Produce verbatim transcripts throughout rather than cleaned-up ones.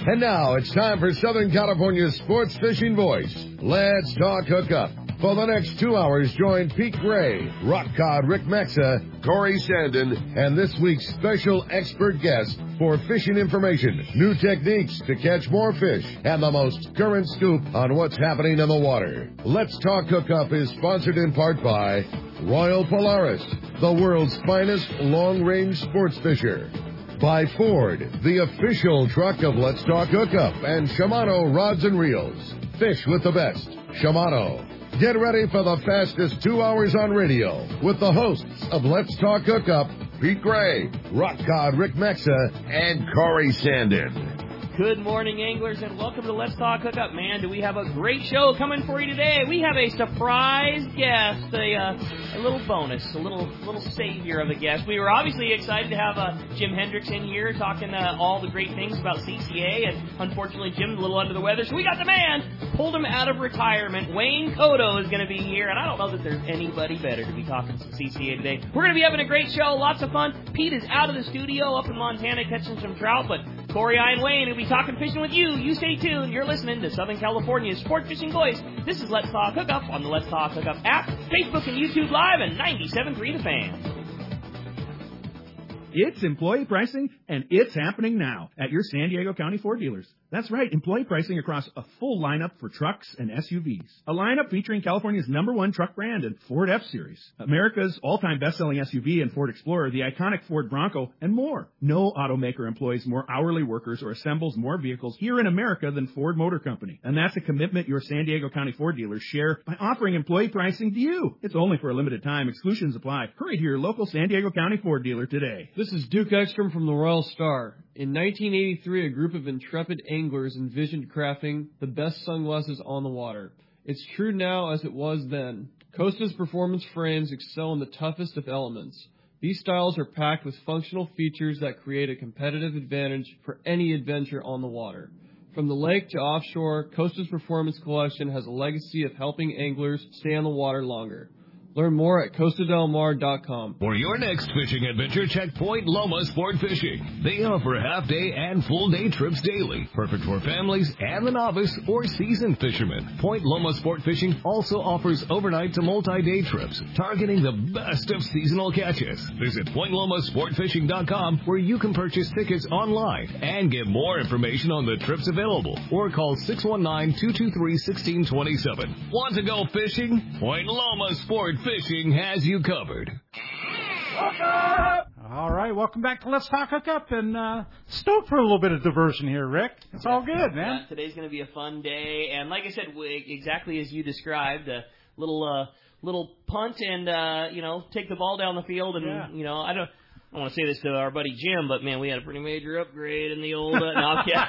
And now it's time for Southern California's sports fishing voice. Let's talk hookup. For the next two hours, join Pete Gray, Rock Cod Rick Mexa, Corey Sandin, and this week's special expert guest for fishing information, new techniques to catch more fish, and the most current scoop on what's happening in the water. Let's Talk Hookup is sponsored in part by Royal Polaris, the world's finest long-range sports fisher. By Ford, the official truck of Let's Talk Hookup, and Shimano Rods and Reels. Fish with the best. Shimano. Get ready for the fastest two hours on radio with the hosts of Let's Talk Hookup, Pete Gray, Rock Cod Rick Mexa, and Corey Sandin. Good morning, anglers, and welcome to Let's Talk Hookup. Man, do we have a great show coming for you today. We have a surprise guest, a, uh, a little bonus, a little little savior of a guest. We were obviously excited to have uh, Jim Hendricks in here talking uh, all the great things about C C A, and unfortunately Jim's a little under the weather, so we got the man, pulled him out of retirement. Wayne Cotto is going to be here, and I don't know that there's anybody better to be talking some C C A today. We're going to be having a great show, lots of fun. Pete is out of the studio up in Montana catching some trout, but Corey, I, and Wayne will be talking fishing with you. You stay tuned. You're listening to Southern California's Sport Fishing Voice. This is Let's Talk Hookup on the Let's Talk Hookup app, Facebook and YouTube Live, and ninety-seven point three The Fan. It's employee pricing, and it's happening now at your San Diego County Ford dealers. That's right, employee pricing across a full lineup for trucks and S U Vs. A lineup featuring California's number one truck brand and Ford F-Series, America's all-time best-selling S U V and Ford Explorer, the iconic Ford Bronco, and more. No automaker employs more hourly workers or assembles more vehicles here in America than Ford Motor Company. And that's a commitment your San Diego County Ford dealers share by offering employee pricing to you. It's only for a limited time. Exclusions apply. Hurry to your local San Diego County Ford dealer today. This is Duke Ekstrom from the Royal Star. In nineteen eighty-three, a group of intrepid anglers envisioned crafting the best sunglasses on the water. It's true now as it was then. Costa's performance frames excel in the toughest of elements. These styles are packed with functional features that create a competitive advantage for any adventure on the water. From the lake to offshore, Costa's Performance Collection has a legacy of helping anglers stay on the water longer. Learn more at Costa Del Mar dot com. For your next fishing adventure, check Point Loma Sport Fishing. They offer half-day and full-day trips daily, perfect for families and the novice or seasoned fishermen. Point Loma Sport Fishing also offers overnight to multi-day trips, targeting the best of seasonal catches. Visit Point Loma Sport Fishing dot com, where you can purchase tickets online and get more information on the trips available, or call six one nine, two two three, one six two seven. Want to go fishing? Point Loma Sport Fishing has you covered. All right, welcome back to Let's Talk Hookup, and uh, stoked for a little bit of diversion here, Rick. It's all good, man. Yeah, today's going to be a fun day, and like I said, we, exactly as you described, a little uh, little punt and, uh, you know, take the ball down the field, and, yeah. you know, I don't... I want to say this to our buddy Jim, but, man, we had a pretty major upgrade in the old... Uh, no, I'm kidding.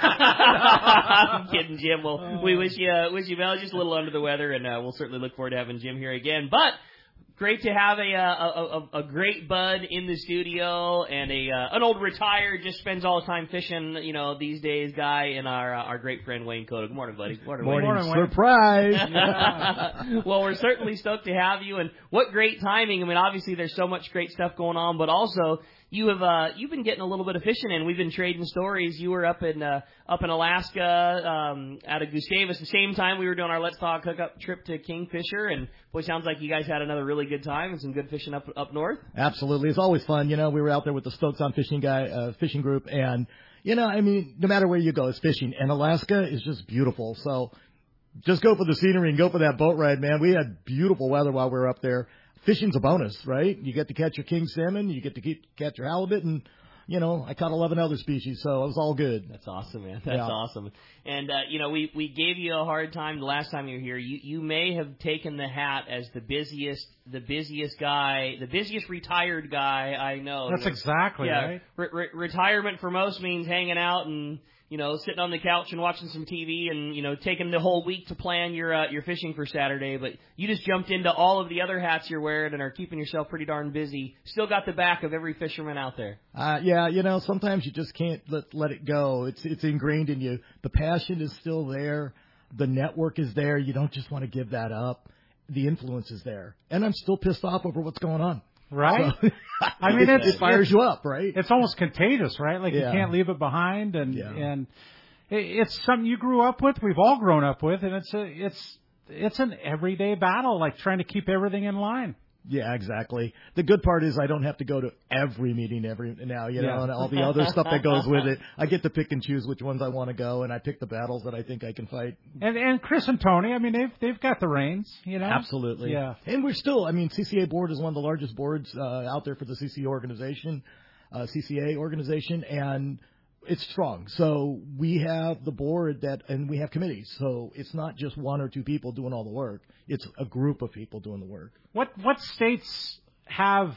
I'm kidding, Jim. Well, we wish you, uh, wish you well. Just a little under the weather, and uh, we'll certainly look forward to having Jim here again. But great to have a, a, a, a great bud in the studio, and a uh, an old retired, just spends all the time fishing, you know, these days guy, and our uh, our great friend Wayne Cotto. Good morning, buddy. Morning, morning, Wayne. morning surprise. Yeah. Well, we're certainly stoked to have you, and what great timing. I mean, obviously there's so much great stuff going on, but also you have uh, you've been getting a little bit of fishing in. We've been trading stories. You were up in uh, up in Alaska um, out of Gustavus. The same time we were doing our Let's Talk Hookup trip to Kingfisher, and boy, sounds like you guys had another really good time and some good fishing up up north. Absolutely, it's always fun. You know, we were out there with the Stokes on Fishing guy uh, fishing group, and you know, I mean, no matter where you go, it's fishing, and Alaska is just beautiful. So just go for the scenery and go for that boat ride, man. We had beautiful weather while we were up there. Fishing's a bonus, right? You get to catch your king salmon, you get to keep, catch your halibut, and, you know, I caught eleven other species, so it was all good. That's awesome, man. That's yeah. awesome. And, uh, you know, we, we gave you a hard time the last time you were here. You you may have taken the hat as the busiest the busiest guy, the busiest retired guy I know. That's exactly yeah, right. Re- re- retirement for most means hanging out and, you know, sitting on the couch and watching some T V and, you know, taking the whole week to plan your uh, your fishing for Saturday. But you just jumped into all of the other hats you're wearing and are keeping yourself pretty darn busy. Still got the back of every fisherman out there. Uh, yeah, you know, sometimes you just can't let let it go. It's it's ingrained in you. The passion is still there. The network is there. You don't just want to give that up. The influence is there. And I'm still pissed off over what's going on. Right? So, I mean, it's, it fires it's, you up, right? It's almost contagious, right? Like yeah. you can't leave it behind, and yeah. and it's something you grew up with. We've all grown up with, and it's a it's it's an everyday battle, like trying to keep everything in line. Yeah, exactly. The good part is I don't have to go to every meeting every now, you know, Yeah. and all the other stuff that goes with it. I get to pick and choose which ones I want to go, and I pick the battles that I think I can fight. And and Chris and Tony, I mean, they've they've got the reins, you know. Absolutely. Yeah. And we're still, I mean, C C A board is one of the largest boards uh, out there for the C C A organization, uh, C C A organization, and it's strong. So we have the board that, and we have committees. So it's not just one or two people doing all the work. It's a group of people doing the work. What what states have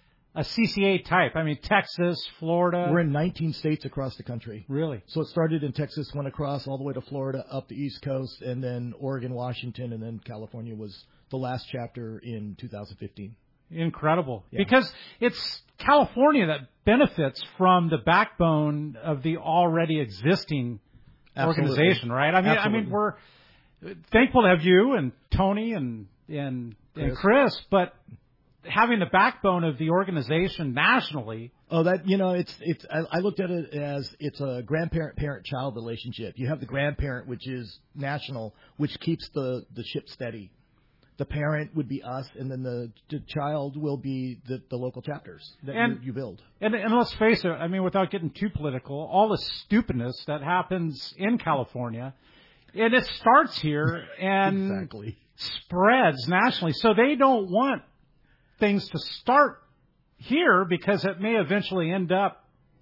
a C C A type? I mean, Texas, Florida. We're in nineteen states across the country. Really? So it started in Texas, went across all the way to Florida, up the East Coast, and then Oregon, Washington, and then California was the last chapter in two thousand fifteen. Incredible. Yeah. Because it's California that benefits from the backbone of the already existing Absolutely. organization, right? I mean, Absolutely. I mean, we're thankful to have you and Tony and and Chris. and Chris, but having the backbone of the organization nationally. Oh, that, you know, it's it's. I, I looked at it as it's a grandparent-parent-child relationship. You have the grandparent, which is national, which keeps the the ship steady. The parent would be us, and then the, the child will be the, the local chapters that And- you, you build. And, and let's face it, I mean, without getting too political, all the stupidness that happens in California, and it starts here and Exactly. spreads nationally. So they don't want things to start here because it may eventually end up.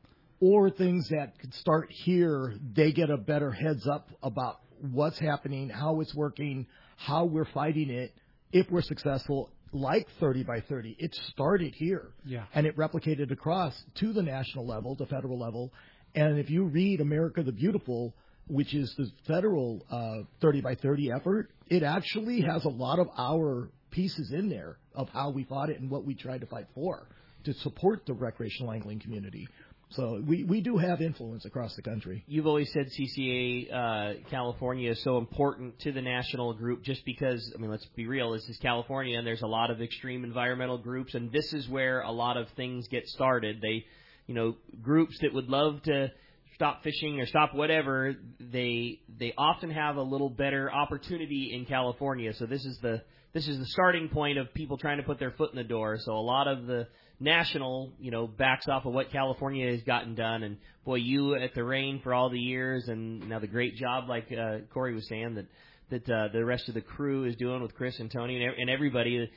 Or things that could start here, they get a better heads up about what's happening, how it's working, how we're fighting it. If we're successful, like thirty by thirty, it started here. Yeah. And it replicated across to the national level, the federal level. And if you read America the Beautiful, which is the federal uh, thirty by thirty effort, it actually has a lot of our pieces in there of how we fought it and what we tried to fight for to support the recreational angling community. So we, we do have influence across the country. You've always said C C A uh, California is so important to the national group just because, I mean, let's be real, this is California and there's a lot of extreme environmental groups, and this is where a lot of things get started. They, you know, groups that would love to stop fishing or stop whatever, they they often have a little better opportunity in California. So this is the this is the starting point of people trying to put their foot in the door. So a lot of the national, you know, backs off of what California has gotten done. And, boy, you at the Reign for all the years and now the great job, like uh, Corey was saying, that that uh, the rest of the crew is doing with Chris and Tony and, and everybody.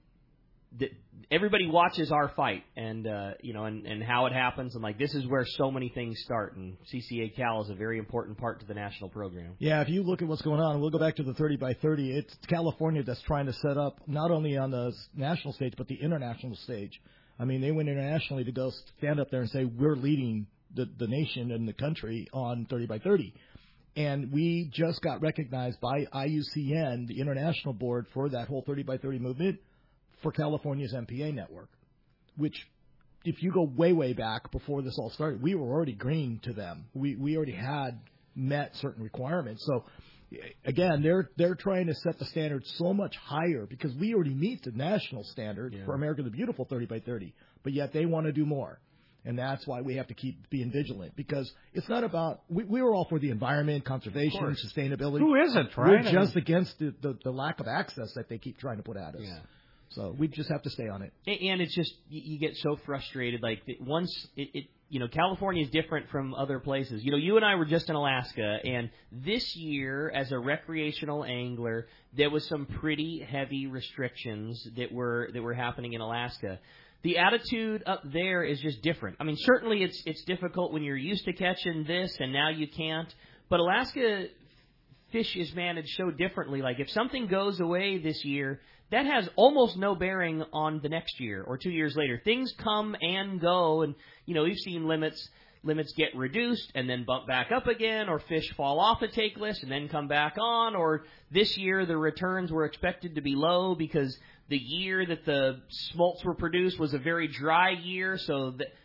That everybody watches our fight and, uh, you know, and, and how it happens. And, like, this is where so many things start. And C C A Cal is a very important part to the national program. Yeah, if you look at what's going on, we'll go back to the thirty by thirty. It's California that's trying to set up not only on the national stage but the international stage. I mean, they went internationally to go stand up there and say, we're leading the, the nation and the country on thirty by thirty. And we just got recognized by I U C N, the international board for that whole thirty by thirty movement, for California's M P A network, which if you go way, way back before this all started, we were already green to them. We we already had met certain requirements. So, again, they're they're trying to set the standard so much higher because we already meet the national standard Yeah. for America the Beautiful thirty by thirty, but yet they want to do more. And that's why we have to keep being vigilant because it's not about we, – we were all for the environment, conservation, sustainability. Who isn't, right? We're just against the, the, the lack of access that they keep trying to put at us. Yeah. So we just have to stay on it. And it's just, you get so frustrated. Like, once it, it you know, California is different from other places. You know, you and I were just in Alaska, and this year, as a recreational angler, there was some pretty heavy restrictions that were that were happening in Alaska. The attitude up there is just different. I mean, certainly it's it's difficult when you're used to catching this, and now you can't. But Alaska fish is managed so differently. Like, if something goes away this year, that has almost no bearing on the next year or two years later. Things come and go, and, you know, we've seen limits limits get reduced and then bump back up again, or fish fall off a take list and then come back on, or this year the returns were expected to be low because the year that the smolts were produced was a very dry year, so that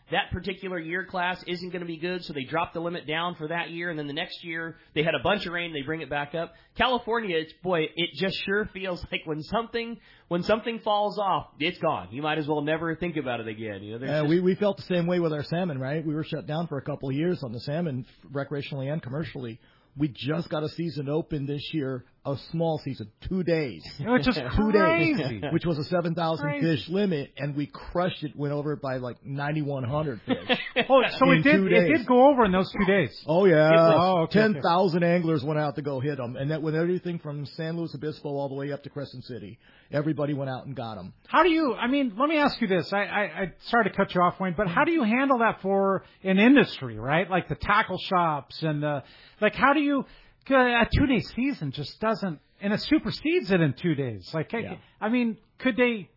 that particular year class isn't going to be good, so they drop the limit down for that year, and then the next year they had a bunch of rain, they bring it back up. California, it's, boy, it just sure feels like when something when something falls off, it's gone. You might as well never think about it again. You know, uh, just... we we felt the same way with our salmon, right? We were shut down for a couple of years on the salmon, recreationally and commercially. We just got a season open this year, a small season, two days. Which is two crazy. days, which was a seven thousand Crazy. fish limit, and we crushed it, went over it by like ninety-one hundred fish. Oh, so in it did two it days. did go over in those two days. Oh, yeah. Oh, okay, ten thousand anglers went out to go hit them, and that with everything from San Luis Obispo all the way up to Crescent City. Everybody went out and got them. How do you, I mean, let me ask you this. I, I, I sorry to cut you off, Wayne, but how do you handle that for an industry, right? Like the tackle shops and the, like how do you, a two-day season just doesn't, and it supersedes it in two days. Like, Yeah. I mean, could they,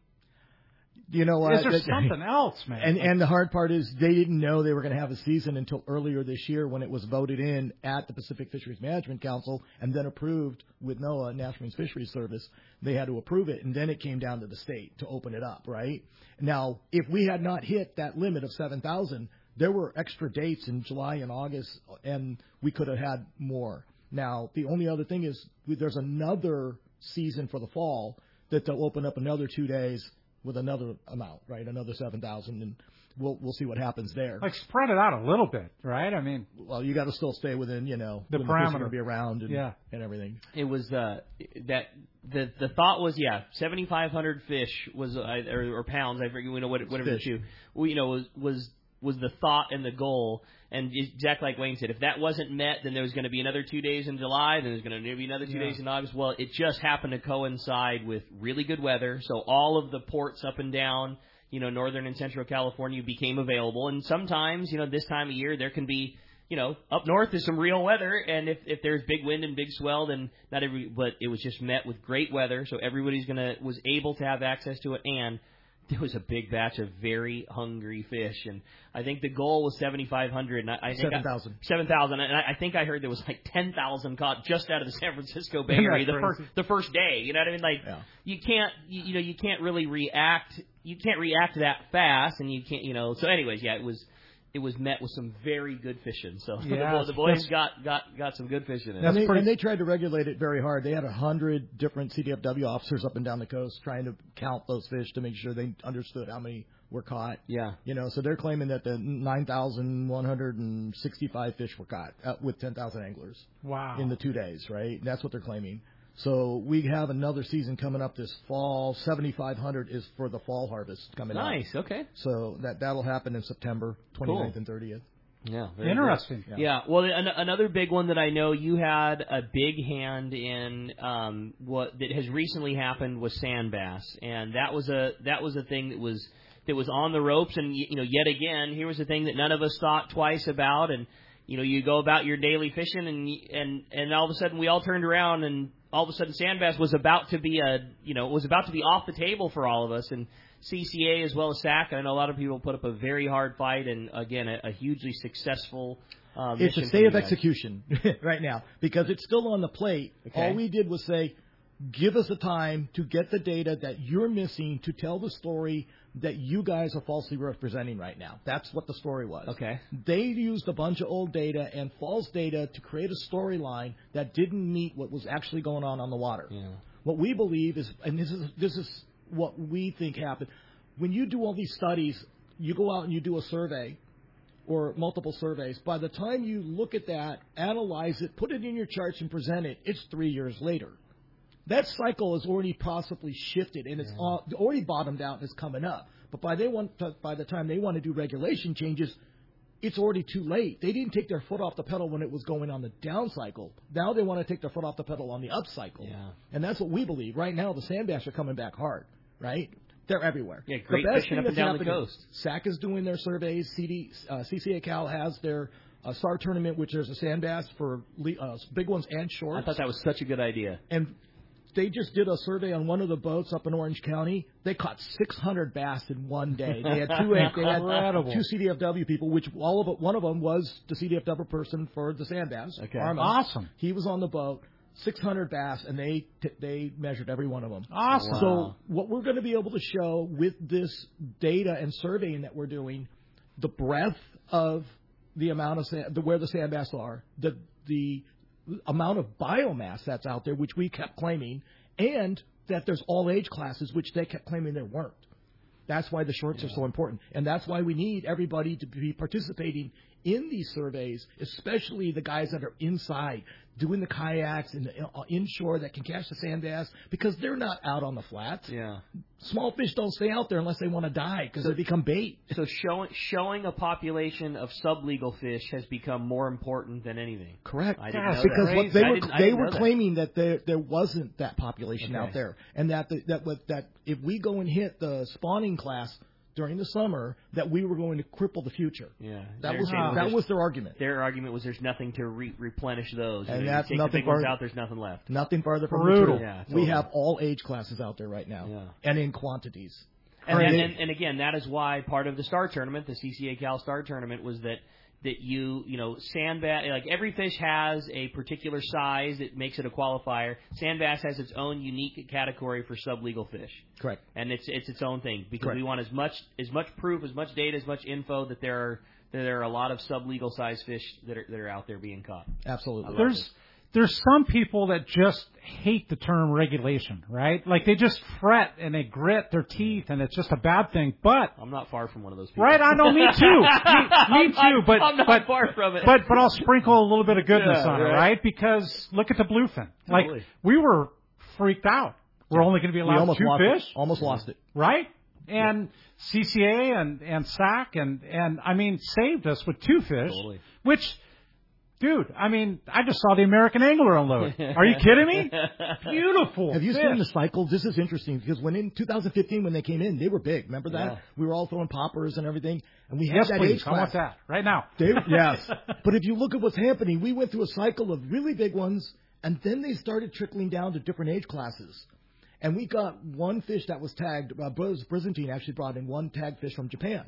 You know what? is there something else, man? And and the hard part is they didn't know they were going to have a season until earlier this year when it was voted in at the Pacific Fisheries Management Council and then approved with NOAA, National Marine Fisheries Service. They had to approve it, and then it came down to the state to open it up, right? Now, if we had not hit that limit of seven thousand, there were extra dates in July and August, and we could have had more. Now, the only other thing is there's another season for the fall that they'll open up another two days with another amount, right? Another seven thousand, and we'll we'll see what happens there. Like spread it out a little bit, right? I mean, well, you got to still stay within, you know, the when parameter, the fish are going to be around, and, yeah, and everything. It was uh, that the the thought was yeah, seventy-five hundred fish was uh, or, or pounds. I forget, you know, what, whatever Fish. the issue. Well, you know, was was was the thought and the goal. And exactly like Wayne said, if that wasn't met, then there was going to be another two days in July, then there's going to be another two yeah. days in August. Well, it just happened to coincide with really good weather, so all of the ports up and down, you know, northern and central California became available. And sometimes, you know, this time of year there can be, you know, up north is some real weather, and if if there's big wind and big swell, then not every. But it was just met with great weather, so everybody's gonna was able to have access to it, and there was a big batch of very hungry fish, and I think the goal was seventy-five hundred. And I, I think seven thousand. Seven thousand, and I, I think I heard there was like ten thousand caught just out of the San Francisco Bay Area the first the first day. You know what I mean? Like yeah. you can't, you, you know, you can't really react. You can't react that fast, and you can't, you know. So, anyways, yeah, it was. It was met with some very good fishing. So yeah, the, the boys got, got, got some good fishing in it. And they, pretty... and they tried to regulate it very hard. They had a hundred different C D F W officers up and down the coast trying to count those fish to make sure they understood how many were caught. Yeah. You know, so they're claiming that the nine thousand one hundred sixty-five fish were caught uh, with ten thousand anglers. Wow. In the two days, right? That's what they're claiming. So we have another season coming up this fall. seventy-five hundred is for the fall harvest coming up. Nice. Okay. So that that'll happen in September twenty-ninth Cool. and thirtieth. Yeah. Very Interesting. good. Yeah. Well, an, another big one that I know you had a big hand in, um, what that has recently happened was sand bass, and that was a that was a thing that was that was on the ropes, and you know, yet again, here was a thing that none of us thought twice about, and you know, you go about your daily fishing, and and and all of a sudden we all turned around, and all of a sudden sand bass was about to be a you know was about to be off the table for all of us, and C C A as well as S A C. I know a lot of people put up a very hard fight, and again a, a hugely successful. Uh, it's mission a state of for you guys. execution right now because it's still on the plate. Okay. All we did was say, give us the time to get the data that you're missing to tell the story that you guys are falsely representing right now. That's what the story was. Okay. They used a bunch of old data and false data to create a storyline that didn't meet what was actually going on on the water. Yeah. What we believe is, and this is this is what we think happened, when you do all these studies, you go out and you do a survey or multiple surveys. By the time you look at that, analyze it, put it in your charts and present it, it's three years later. That cycle has already possibly shifted, and it's yeah. already bottomed out and is coming up. But by they want to, by the time they want to do regulation changes, it's already too late. They didn't take their foot off the pedal when it was going on the down cycle. Now they want to take their foot off the pedal on the up cycle. Yeah. And that's what we believe. Right now, the sand bass are coming back hard, right? They're everywhere. Yeah, great the best fishing thing up and down the coast. S A C is doing their surveys. C D, uh, C C A Cal has their uh, S A R tournament, which is a sand bass for uh, big ones and shorts. I thought that was such a good idea. And they just did a survey on one of the boats up in Orange County. They caught six hundred bass in one day. They had two, they had two C D F W people, which all of it, one of them was the C D F W person for the sand bass. Okay. Armin. Awesome. He was on the boat, six hundred bass, and they t- they measured every one of them. Awesome. Wow. So what we're going to be able to show with this data and surveying that we're doing, the breadth of the amount of sand, the, where the sand bass are, the the amount of biomass that's out there, which we kept claiming, and that there's all age classes, which they kept claiming there weren't. That's why the shorts yeah. are so important, and that's why we need everybody to be participating in these surveys, especially the guys that are inside doing the kayaks and uh, inshore that can catch the sand bass, because they're not out on the flats. Yeah. Small fish don't stay out there unless they want to die because so, they become bait. So showing showing a population of sublegal fish has become more important than anything. Correct. I didn't yes, know because that. what they I were didn't, they didn't were claiming that. that there there wasn't that population okay. out there, and that the, that what that if we go and hit the spawning class during the summer, that we were going to cripple the future. Yeah, that was uh, that was their argument. Their argument was there's nothing to re- replenish those, and you know, that's you take nothing the big ones farther, out. There's nothing left. Nothing farther from Brutal. the truth. Yeah, totally. We have all age classes out there right now, yeah. and in quantities. And, and, and, and again, that is why part of the Star Tournament, the C C A Cal Star Tournament, was that that you, you know, sand bass, like every fish has a particular size that makes it a qualifier. Sand bass has its own unique category for sublegal fish. Correct. And it's it's its own thing because Correct. we want as much as much proof, as much data, as much info that there are that there are a lot of sublegal size fish that are that are out there being caught. Absolutely. There's this. There's some people that just hate the term regulation, right? Like they just fret and they grit their teeth, and it's just a bad thing. But I'm not far from one of those people. Right, I know, me too, me, me too. But I'm not but far from it. But but I'll sprinkle a little bit of goodness yeah, on it, right? right? Because look at the bluefin. Like totally. we were freaked out. We're only going to be we allowed almost two lost fish, it. Almost lost it, right? And yeah. C C A and and S A C and and I mean saved us with two fish, totally. which. Dude, I mean, I just saw the American Angler unload. Are you kidding me? Beautiful. Have you fish. seen the cycle? This is interesting because when in two thousand fifteen, when they came in, they were big. Remember that? Yeah. We were all throwing poppers and everything, and we had yes, that please. age class. I want that right now. They, yes, but if you look at what's happening, we went through a cycle of really big ones, and then they started trickling down to different age classes. And we got one fish that was tagged. Uh, Byzantine actually brought in one tagged fish from Japan.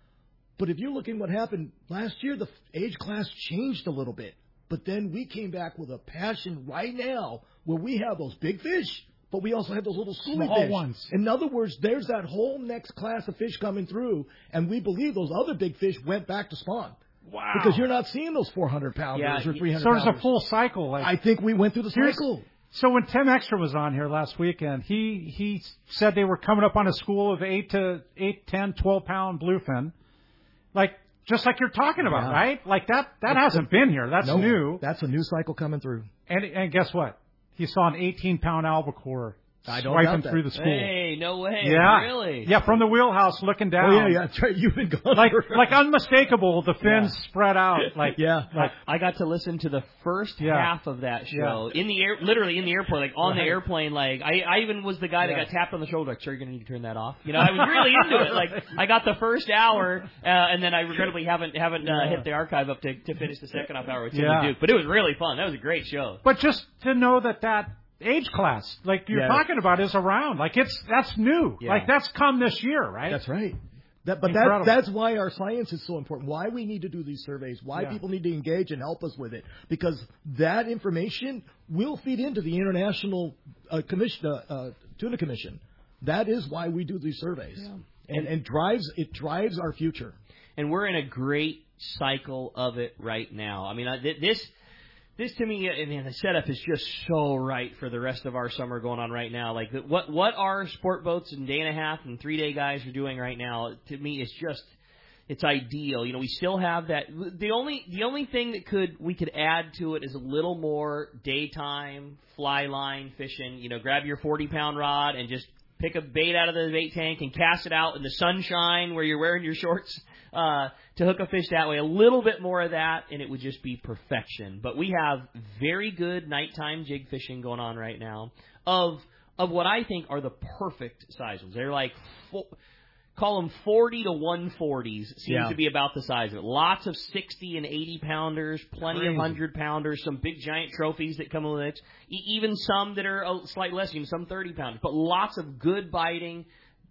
But if you're looking what happened last year, the age class changed a little bit. But then we came back with a passion right now where we have those big fish, but we also have those little schoolie Small fish. ones. In other words, there's that whole next class of fish coming through, and we believe those other big fish went back to spawn. Wow. Because you're not seeing those four hundred pounders Yeah, or three hundred So there's pounders. a full cycle. Like, I think we went through the Here's- cycle. So when Tim Extra was on here last weekend, he he said they were coming up on a school of eight to eight, ten, twelve pound bluefin, like just like you're talking about, Yeah. right? Like that that hasn't been here. That's No, new. That's a new cycle coming through. And and guess what? He saw an eighteen pound albacore I don't swiping doubt that. through the school. Hey, no way. Yeah, Really? yeah, from the wheelhouse looking down. Oh, yeah, yeah. That's right. You've been going Like for- like unmistakable. The fins Yeah. spread out. Like Yeah. like I got to listen to the first Yeah. half of that show in the air, literally in the airport, like on Right. the airplane. Like I, I even was the guy Yeah. that got tapped on the shoulder. Like, sir, you're gonna need to turn that off. You know, I was really into it. Like I got the first hour, uh, and then I regrettably haven't haven't uh, Yeah. hit the archive up to to finish the second half hour with Tim Yeah. and Duke. But it was really fun. That was a great show. But just to know that that age class, like you're Yeah. talking about, is around. Like it's that's new. Yeah. Like that's come this year, right? That's right. That, but that, Incredible. that's why our science is so important. Why we need to do these surveys. Why Yeah. people need to engage and help us with it. Because that information will feed into the International uh, Commission, uh, uh, Tuna Commission. That is why we do these surveys, Yeah. and, and drives it drives our future. And we're in a great cycle of it right now. I mean, I, th- this. This to me, I mean, the setup is just so right for the rest of our summer going on right now. Like the, what what our sport boats and day and a half and three day guys are doing right now, to me, is just it's ideal. You know, we still have that. The only the only thing that could we could add to it is a little more daytime fly line fishing. You know, grab your forty pound rod and just pick a bait out of the bait tank and cast it out in the sunshine where you're wearing your shorts uh, to hook a fish that way. A little bit more of that, and it would just be perfection. But we have very good nighttime jig fishing going on right now of of what I think are the perfect sizes. They're like, four, call them forty to one forties seems Yeah. to be about the size of it. Lots of sixty and eighty pounders, plenty Crazy. of one hundred pounders, some big giant trophies that come with it, e- even some that are a slightly less, even some thirty pounders, but lots of good biting,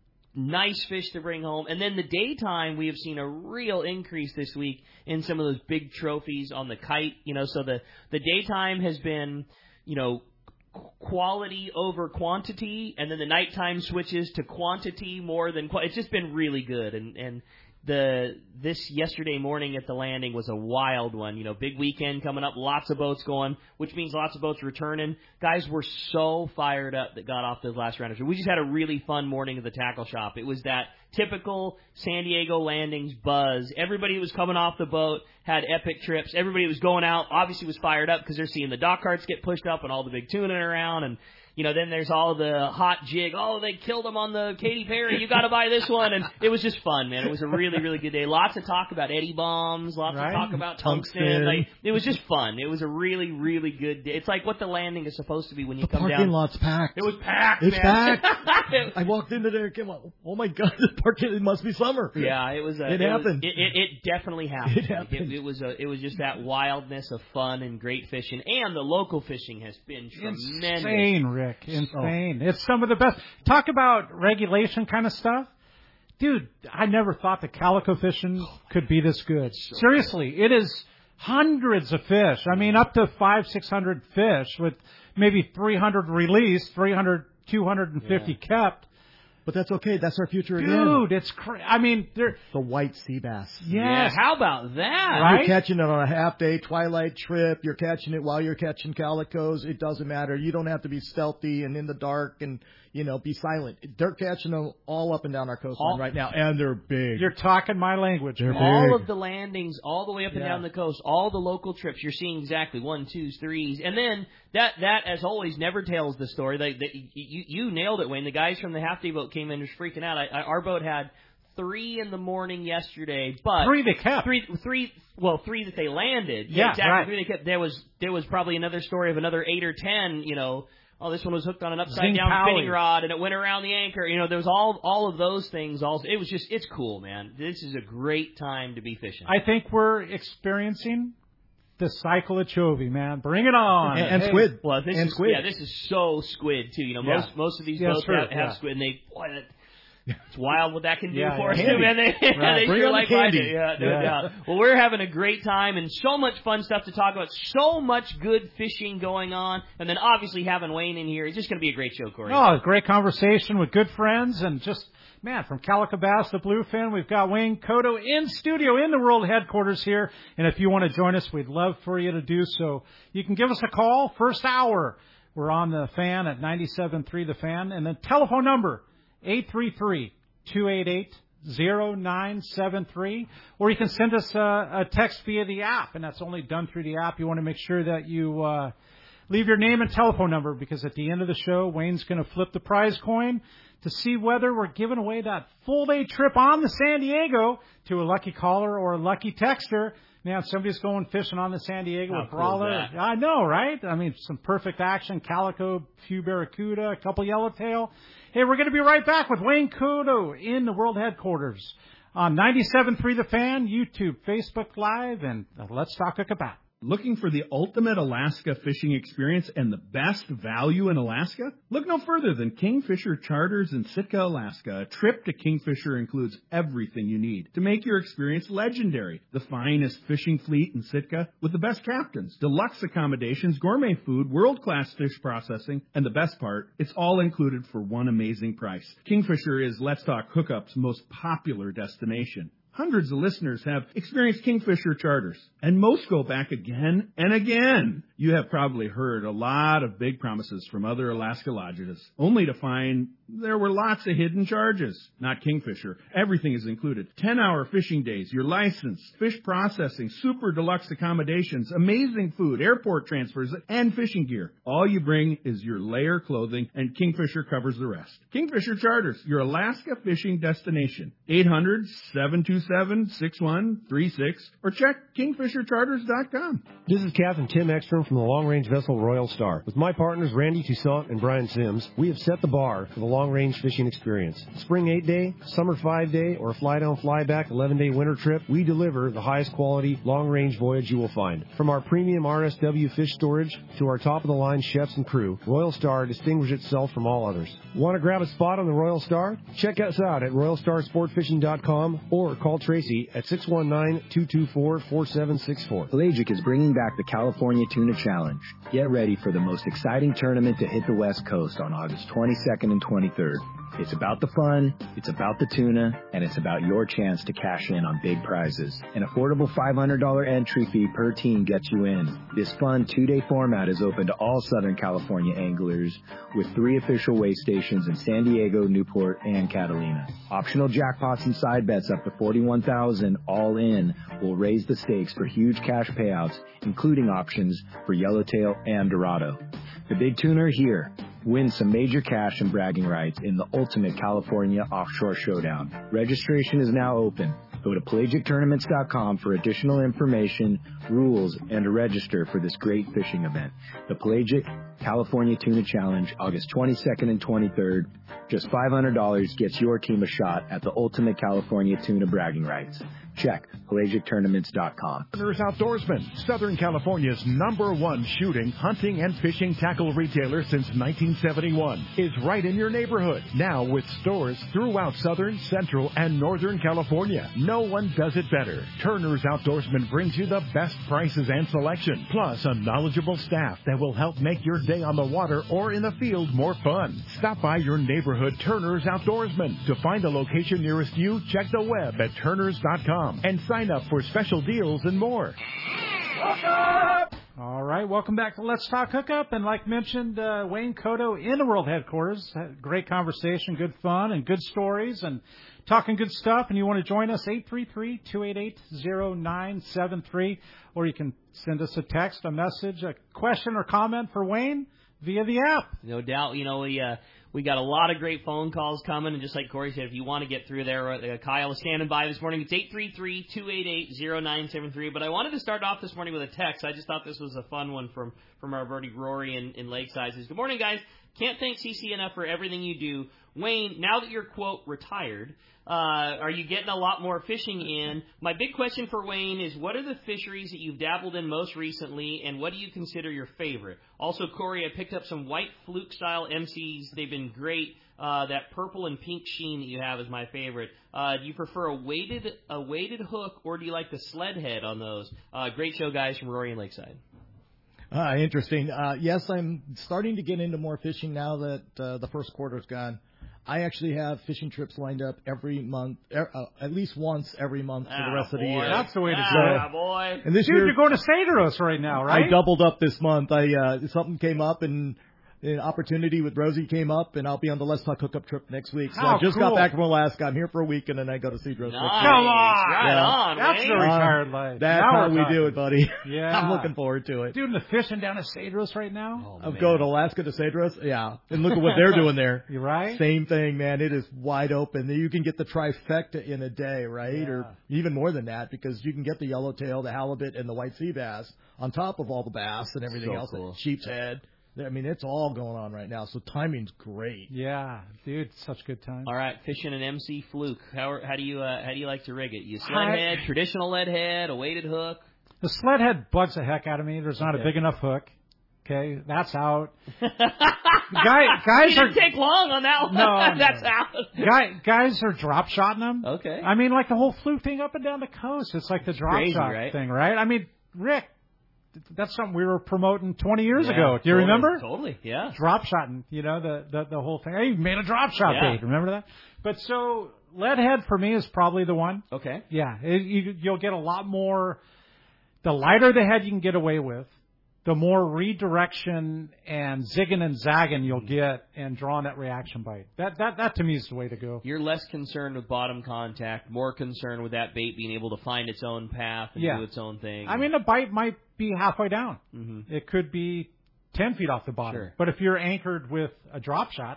nice fish to bring home. And then the daytime, we have seen a real increase this week in some of those big trophies on the kite. You know, so the, the daytime has been, you know, quality over quantity, and then the nighttime switches to quantity more than quality. It's just been really good, and and the this yesterday morning at the landing was a wild one. You know, big weekend coming up, lots of boats going, which means lots of boats returning. Guys were so fired up that got off those last rounders. We just had a really fun morning at the tackle shop. It was that typical San Diego landings buzz. Everybody who was coming off the boat had epic trips. Everybody who was going out obviously was fired up because they're seeing the dock carts get pushed up and all the big tuning around. And you know, then there's all the hot jig. Oh, they killed him on the Katy Perry. You got to buy this one. And it was just fun, man. It was a really, really good day. Lots of talk about Eddie bombs. Lots right? of talk about tungsten. tungsten. Like, it was just fun. It was a really, really good day. It's like what the landing is supposed to be when you the come down. The parking lot's packed. It was packed, It's man. packed. I walked into there. Came on. Oh my God, the parking. It must be summer. Yeah, it was. A, it, it happened. Was, it, it, it definitely happened. It happened. It, it was. A, it was just that wildness of fun and great fishing, and the local fishing has been tremendous. Insane, Rick. Insane. Oh. It's some of the best. Talk about regulation kind of stuff. Dude, I never thought the calico fishing could be this good. So Seriously, it is hundreds of fish. I mean, up to five, six hundred fish with maybe three hundred released, three hundred, two hundred fifty yeah. kept. But that's okay. That's our future Dude, again. Dude, it's crazy. I mean, they're the white sea bass. Yes. Yeah, how about that? Right? You're catching it on a half day twilight trip. You're catching it while you're catching calicos. It doesn't matter. You don't have to be stealthy and in the dark and, you know, be silent. They're catching them all up and down our coastline all, right now, and they're big. You're talking my language. They're all big. of the landings, all the way up and yeah. down the coast, all the local trips, you're seeing exactly one, twos, threes, and then that, that as always, never tells the story. They, they, you, you nailed it, Wayne. The guys from the half day boat came in just freaking out. I, I, our boat had three in the morning yesterday, but three they kept. Three, three, well, three that they landed. Yeah, exactly. Right. Three they kept. There was, there was probably another story of another eight or ten. You know, oh, this one was hooked on an upside Zing down Powie. spinning rod and it went around the anchor. You know, there was all, all of those things. Also, it was just, it's cool, man. This is a great time to be fishing. I think we're experiencing the cycle of Chovy, man. Bring it on. And, and hey. squid. Well, this and is, squid. yeah, this is so squid too. You know, yeah. most most of these yeah, boats true. have, have yeah. squid, and they boy, that, it's wild what that can do yeah, for yeah. us too, man. They, right. they Bring sure on like the candy. it. Yeah, no yeah. doubt. Well, we're having a great time and so much fun stuff to talk about. So much good fishing going on, and then obviously having Wayne in here. It's just going to be a great show, Corey. Oh, great conversation with good friends and just. Man, from Calico Bass to Bluefin, we've got Wayne Cotto in studio in the world headquarters here. And if you want to join us, we'd love for you to do so. You can give us a call, first hour. We're on the Fan at ninety-seven point three The Fan. And the telephone number, eight three three, two eight eight, zero nine seven three. Or you can send us a, a text via the app, and that's only done through the app. You want to make sure that you uh, leave your name and telephone number, because at the end of the show, Wayne's going to flip the prize coin to see whether we're giving away that full-day trip on the San Diego to a lucky caller or a lucky texter. Man, somebody's going fishing on the San Diego with Brawler. Cool I know, right? I mean, some perfect action, calico, few barracuda, a couple yellowtail. Hey, we're going to be right back with Wayne Cotto in the world headquarters on ninety-seven point three The Fan, YouTube, Facebook Live, and Let's Talk About. Looking for the ultimate Alaska fishing experience and the best value in Alaska? Look no further than Kingfisher Charters in Sitka, Alaska. A trip to Kingfisher includes everything you need to make your experience legendary. The finest fishing fleet in Sitka with the best captains, deluxe accommodations, gourmet food, world-class fish processing, and the best part, it's all included for one amazing price. Kingfisher is Let's Talk Hookup's most popular destination. Hundreds of listeners have experienced Kingfisher Charters, and most go back again and again. You have probably heard a lot of big promises from other Alaska lodges, only to find there were lots of hidden charges. Not Kingfisher. Everything is included. ten-hour fishing days, your license, fish processing, super deluxe accommodations, amazing food, airport transfers, and fishing gear. All you bring is your layer clothing, and Kingfisher covers the rest. Kingfisher Charters, your Alaska fishing destination. eight hundred, seven two seven, six one three six or check kingfisher charters dot com. This is Captain Tim Ekstrom from the long-range vessel Royal Star. With my partners Randy Toussaint and Brian Sims, we have set the bar for the long-range fishing experience. Spring eight-day, summer five-day, or fly-down, fly-back eleven-day winter trip, we deliver the highest quality long-range voyage you will find. From our premium R S W fish storage to our top-of-the-line chefs and crew, Royal Star distinguishes itself from all others. Want to grab a spot on the Royal Star? Check us out at royal star sport fishing dot com or call Tracy at six one nine, two two four, four seven six four. Pelagic is bringing back the California Tuna Challenge. Get ready for the most exciting tournament to hit the West Coast on August twenty-second and twenty-third. twenty-third. It's about the fun, it's about the tuna, and it's about your chance to cash in on big prizes. An affordable five hundred dollars entry fee per team gets you in. This fun two-day format is open to all Southern California anglers with three official weigh stations in San Diego, Newport, and Catalina. Optional jackpots and side bets up to forty-one thousand dollars all in will raise the stakes for huge cash payouts, including options for yellowtail and dorado. The big tuna are here. Win some major cash and bragging rights in the ultimate California Offshore Showdown. Registration is now open. Go to pelagic tournaments dot com for additional information, rules, and to register for this great fishing event. The Pelagic California Tuna Challenge, August twenty-second and twenty-third. Just five hundred dollars gets your team a shot at the ultimate California tuna bragging rights. Check pelagic tournaments dot com. Turner's Outdoorsman, Southern California's number one shooting, hunting, and fishing tackle retailer since nineteen seventy-one, is right in your neighborhood. Now with stores throughout Southern, Central, and Northern California. No one does it better. Turner's Outdoorsman brings you the best prices and selection, plus a knowledgeable staff that will help make your day on the water or in the field more fun. Stop by your neighborhood Turner's Outdoorsman. To find a location nearest you, check the web at turners dot com. And sign up for special deals and more. All right, welcome back to Let's Talk Hookup. And like mentioned, uh, Wayne Cotto in the World Headquarters. Had great conversation, good fun, and good stories, and talking good stuff. And you want to join us, eight three three, two eight eight, zero nine seven three. Or you can send us a text, a message, a question or comment for Wayne via the app. No doubt. You know, we... Uh We got a lot of great phone calls coming, and just like Corey said, if you want to get through there, uh, Kyle is standing by this morning. It's eight three three, two eight eight, zero nine seven three. But I wanted to start off this morning with a text. I just thought this was a fun one from, from our buddy Rory in, in Lakeside. He says, good morning, guys. Can't thank C C enough for everything you do. Wayne, now that you're, quote, retired, uh, are you getting a lot more fishing in? My big question for Wayne is, what are the fisheries that you've dabbled in most recently, and what do you consider your favorite? Also, Corey, I picked up some white fluke-style M Cs. They've been great. Uh, that purple and pink sheen that you have is my favorite. Uh, do you prefer a weighted a weighted hook, or do you like the sled head on those? Uh, great show, guys, from Rory and Lakeside. Uh, interesting. Uh, yes, I'm starting to get into more fishing now that uh, the first quarter's gone. I actually have fishing trips lined up every month, er, uh, at least once every month for ah, the rest boy. of the year. That's the way to ah, go. boy. And this Dude, year, you're going to Cedros right now, right? I doubled up this month. I uh, something came up and an opportunity with Rosie came up, and I'll be on the Let's Talk Hookup trip next week. So How I just cool. got back from Alaska. I'm here for a week, and then I go to Cedros. Nice. next week. Come on. Right Yeah. on, That's Wayne. the retired life. That's Now how we're we talking. do it, buddy. Yeah. I'm looking forward to it. Dude, the fishing down at Cedros right now? Oh, I'll man. go to Alaska to Cedros. Yeah. And look at what they're doing there. You right? Same thing, man. It is wide open. You can get the trifecta in a day, right? Yeah. Or even more than that, because you can get the yellowtail, the halibut, and the white sea bass on top of all the bass and everything So else. cool. Sheep's head. I mean, it's all going on right now. So timing's great. Yeah, dude, such good time. All right, fishing an M C fluke. How how do you uh, how do you like to rig it? You sled I- head, traditional lead head, a weighted hook. The sled head bugs the heck out of me. There's not Okay. a big enough hook. Okay, that's out. Guy, guys you are didn't take long on that one. No, no. That's out. guy, guys are drop shotting them. Okay. I mean, like the whole fluke thing up and down the coast. It's like the drop crazy, shot right? thing, right? I mean, Rick, that's something we were promoting twenty years Yeah, ago. Do you totally, remember? Totally, yeah. Drop shotting, you know, the, the, the whole thing. I even made a drop shot Yeah. bait. Remember that? But so lead head for me is probably the one. Okay. Yeah, it, you, you'll get a lot more. The lighter the head you can get away with, the more redirection and zigging and zagging you'll get and drawing that reaction bite. That that that to me is the way to go. You're less concerned with bottom contact, more concerned with that bait being able to find its own path and Yeah. do its own thing. I mean, the bite might be halfway down. mm-hmm. It could be ten feet off the bottom. Sure. But if you're anchored with a drop shot,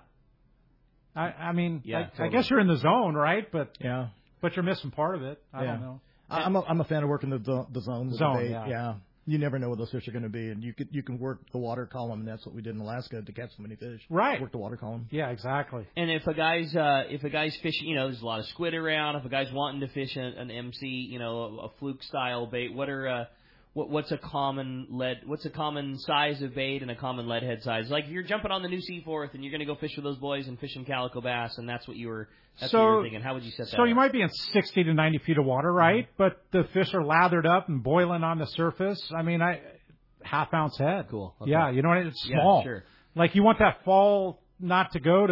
I, I mean, Yeah, I, totally. I guess you're in the zone, right? But Yeah. but you're missing part of it. I Yeah. don't know. I- I'm a, I'm a fan of working the the, the zone. with the Zone, bait. yeah. You never know where those fish are going to be, and you could you can work the water column, and that's what we did in Alaska to catch so many fish. Right. Work the water column. Yeah, exactly. And if a guy's uh, if a guy's fishing, you know, there's a lot of squid around. If a guy's wanting to fish an, an M C, you know, a, a fluke style bait, what are uh, what what's a common lead? What's a common size of bait and a common lead head size? Like if you're jumping on the new Seaforth and you're going to go fish with those boys and fishing calico bass, and that's what you were that's So- what you were thinking. How would you set that So you up? might be in sixty to ninety feet of water, right? But the fish are lathered up and boiling on the surface. I mean, I half ounce head. Cool. Okay. Yeah, you know what? It's Yeah, small. sure. Like you want that fall not to go to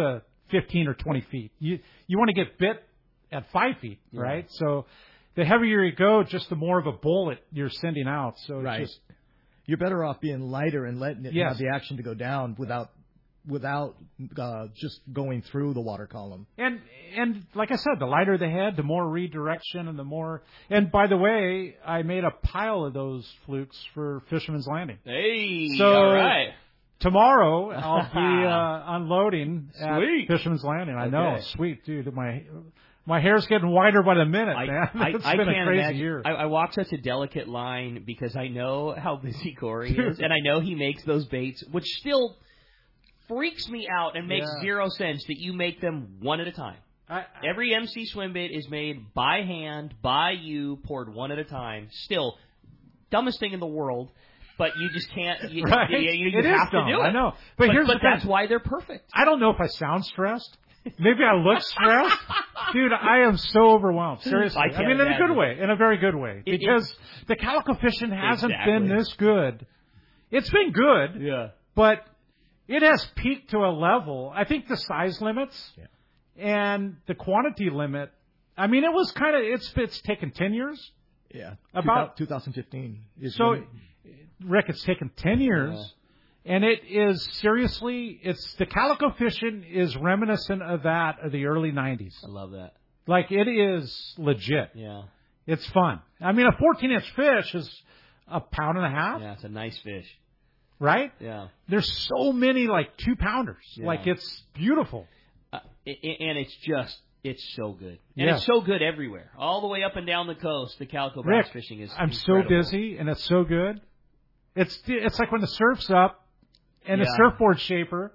fifteen or twenty feet. You you want to get bit at five feet, Yeah. right? So the heavier you go, just the more of a bullet you're sending out. So Right. it's just You're better off being lighter and letting it Yes. have the action to go down without without uh, just going through the water column. And and like I said, the lighter the head, the more redirection and the more. And by the way, I made a pile of those flukes for Fisherman's Landing. Hey, So all right. tomorrow I'll be uh, unloading at Sweet. Fisherman's Landing. I know, Okay. sweet dude. My my hair's getting whiter by the minute, I, man. I, It's I been can't a crazy imagine. year. I, I walk such a delicate line because I know how busy Corey is, and I know he makes those baits, which still freaks me out and makes Yeah. zero sense that you make them one at a time. I, I, Every M C swim bait is made by hand, by you, poured one at a time. Still, dumbest thing in the world, but you just can't. You, Right? you, you, you It is have dumb, to do it. I know. But But, here's but the thing. that's why they're perfect. I don't know if I sound stressed. Maybe I look stressed. Dude, I am so overwhelmed. Seriously. I can't mean, in a good imagine. way. In a very good way. It- Because the calico fishing hasn't been Exactly. this good. It's been good, Yeah. but it has peaked to a level. I think the size limits Yeah. and the quantity limit, I mean, it was kind of, it's, it's taken ten years. Yeah. About- twenty fifteen. Is So, when- Rick, it's taken ten years. And it is seriously, it's the calico fishing is reminiscent of that of the early nineties. I love that. Like it is legit. Yeah. It's fun. I mean, a fourteen inch fish is a pound and a half, Yeah, it's a nice fish. right? Yeah. There's so many like two pounders. Yeah. Like it's beautiful. Uh, i- i- and it's just, it's so good. And Yeah. it's so good everywhere. All the way up and down the coast, the calico bass Rick, fishing is I'm so incredible. busy and it's so good. It's it's like when the surf's up and the Yeah. surfboard shaper.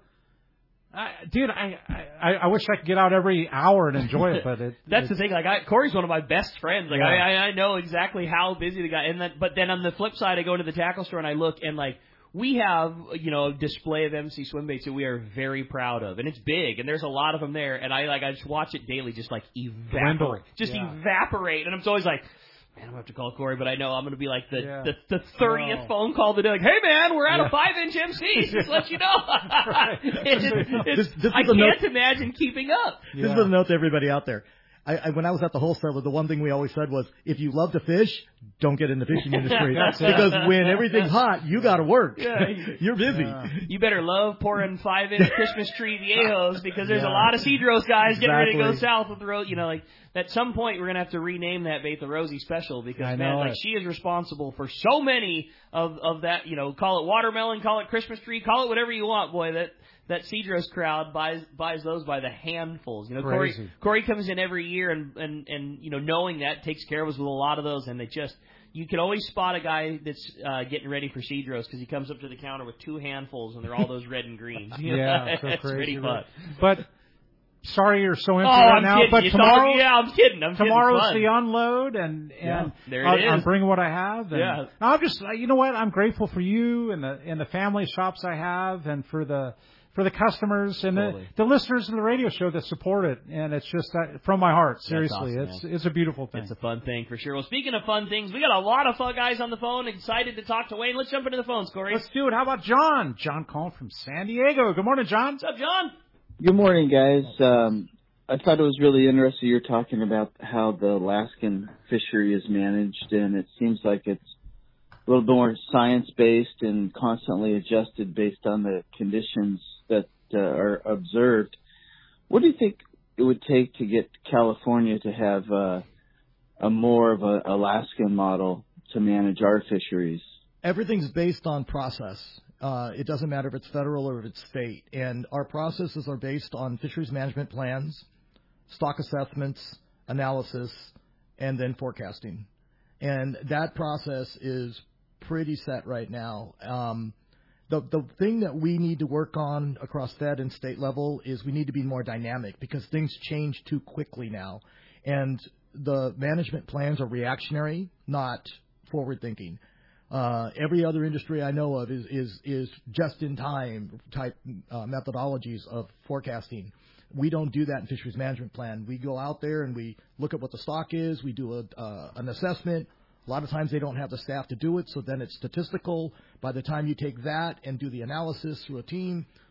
I, dude, I, I I wish I could get out every hour and enjoy it, but it, That's it, the thing. Like, I, Corey's one of my best friends. Like, Yeah. I, I I know exactly how busy the guy. And then, but then on the flip side, I go into the tackle store and I look and like we have you know a display of M C swim baits that we are very proud of, and it's big, and there's a lot of them there. And I like I just watch it daily, just like evaporate, Dwindle. just Yeah. evaporate. And I'm always like, man, I'm gonna have to call Corey, but I know I'm gonna be like the Yeah. the, the thirtieth Oh. phone call today. Like, hey man, we're out Yeah. of five inch M Cs. Just let you know. Right. It's, it's, This- this is I a can't note- imagine keeping up. This is a note to everybody out there. I, I, when I was at the wholesaler, the one thing we always said was, if you love to fish, don't get in the fishing industry. That's it. Because when everything's hot, you got to work. Yeah. You're busy. Yeah. You better love pouring five inch Christmas tree viejos because there's a Yeah. lot of Cedros guys getting ready to go Exactly. south with the road. You know, like at some point we're gonna have to rename that bait the Rosie Special because I man, know like it. she is responsible for so many of of that. You know, call it watermelon, call it Christmas tree, call it whatever you want, boy. That that Cedros crowd buys buys those by the handfuls. You know, Corey Crazy. Corey comes in every year and and and you know knowing that takes care of us with a lot of those, and they just. You can always spot a guy that's uh, getting ready for Cedros because he comes up to the counter with two handfuls and they're all those red and greens. Yeah, so it's crazy. pretty fun. But sorry you're so empty Oh, right I'm now. kidding. But You tomorrow, thought- yeah, I'm kidding. I'm tomorrow's kidding. the Fun. unload, and and Yeah, there it I'll, is. I'm bringing what I have. And Yeah. I'm just, you know what? I'm grateful for you and the and the family shops I have, and for the for the customers and Totally. the, the listeners of the radio show that support it. And it's just uh, from my heart. Seriously, awesome, it's man. it's a beautiful thing. It's a fun thing for sure. Well, speaking of fun things, we got a lot of fun guys on the phone. Excited to talk to Wayne. Let's jump into the phones, Corey. Let's do it. How about John? John calling from San Diego. Good morning, John. What's up, John? Good morning, guys. Um, I thought it was really interesting. You're talking about how the Alaskan fishery is managed, and it seems like it's a little bit more science-based and constantly adjusted based on the conditions that uh, are observed. What do you think it would take to get California to have uh, a more of a Alaskan model to manage our fisheries? Everything's based on process. Uh, it doesn't matter if it's federal or if it's state. And our processes are based on fisheries management plans, stock assessments, analysis, and then forecasting. And that process is pretty set right now. Um, the the thing that we need to work on across Fed and state level is we need to be more dynamic because things change too quickly now. And the management plans are reactionary, not forward-thinking. Uh, every other industry I know of is, is, is just-in-time type uh, methodologies of forecasting. We don't do that in fisheries management plan. We go out there and we look at what the stock is. We do a, uh, an assessment. A lot of times they don't have the staff to do it, so then it's statistical. By the time you take that and do the analysis through a team,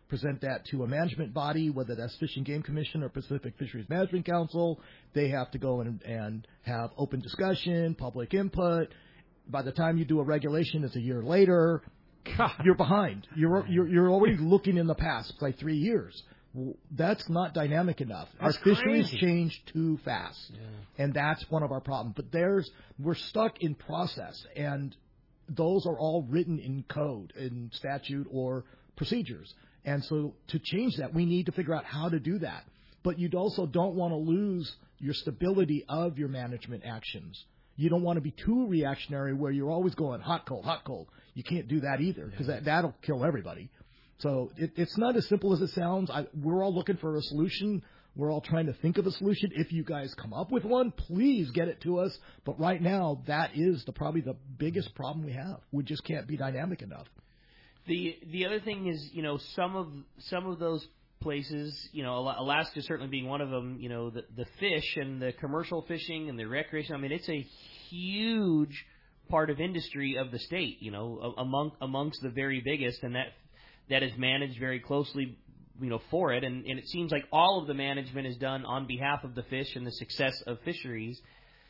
present that to a management body, whether that's Fish and Game Commission or Pacific Fisheries Management Council. They have to go and, and have open discussion, public input. By the time you do a regulation, it's a year later. God. You're behind. You're, you're you're already looking in the past, like three years. That's not dynamic enough. That's our fisheries crazy. change too fast, Yeah. and that's one of our problems. But there's we're stuck in process, and those are all written in code, in statute or procedures. And so to change that, we need to figure out how to do that. But you also don't want to lose your stability of your management actions. You don't want to be too reactionary where you're always going hot, cold, hot, cold. You can't do that either because that, that'll kill everybody. So it, it's not as simple as it sounds. I, we're all looking for a solution. We're all trying to think of a solution. If you guys come up with one, please get it to us. But right now, that is the probably the biggest problem we have. We just can't be dynamic enough. The the other thing is, you know, some of some of those places, you know, Alaska certainly being one of them. You know, the the fish and the commercial fishing and the recreation. I mean, it's a huge part of industry of the state. You know, among amongst the very biggest, and that. that is managed very closely, you know, for it. And, and it seems like all of the management is done on behalf of the fish and the success of fisheries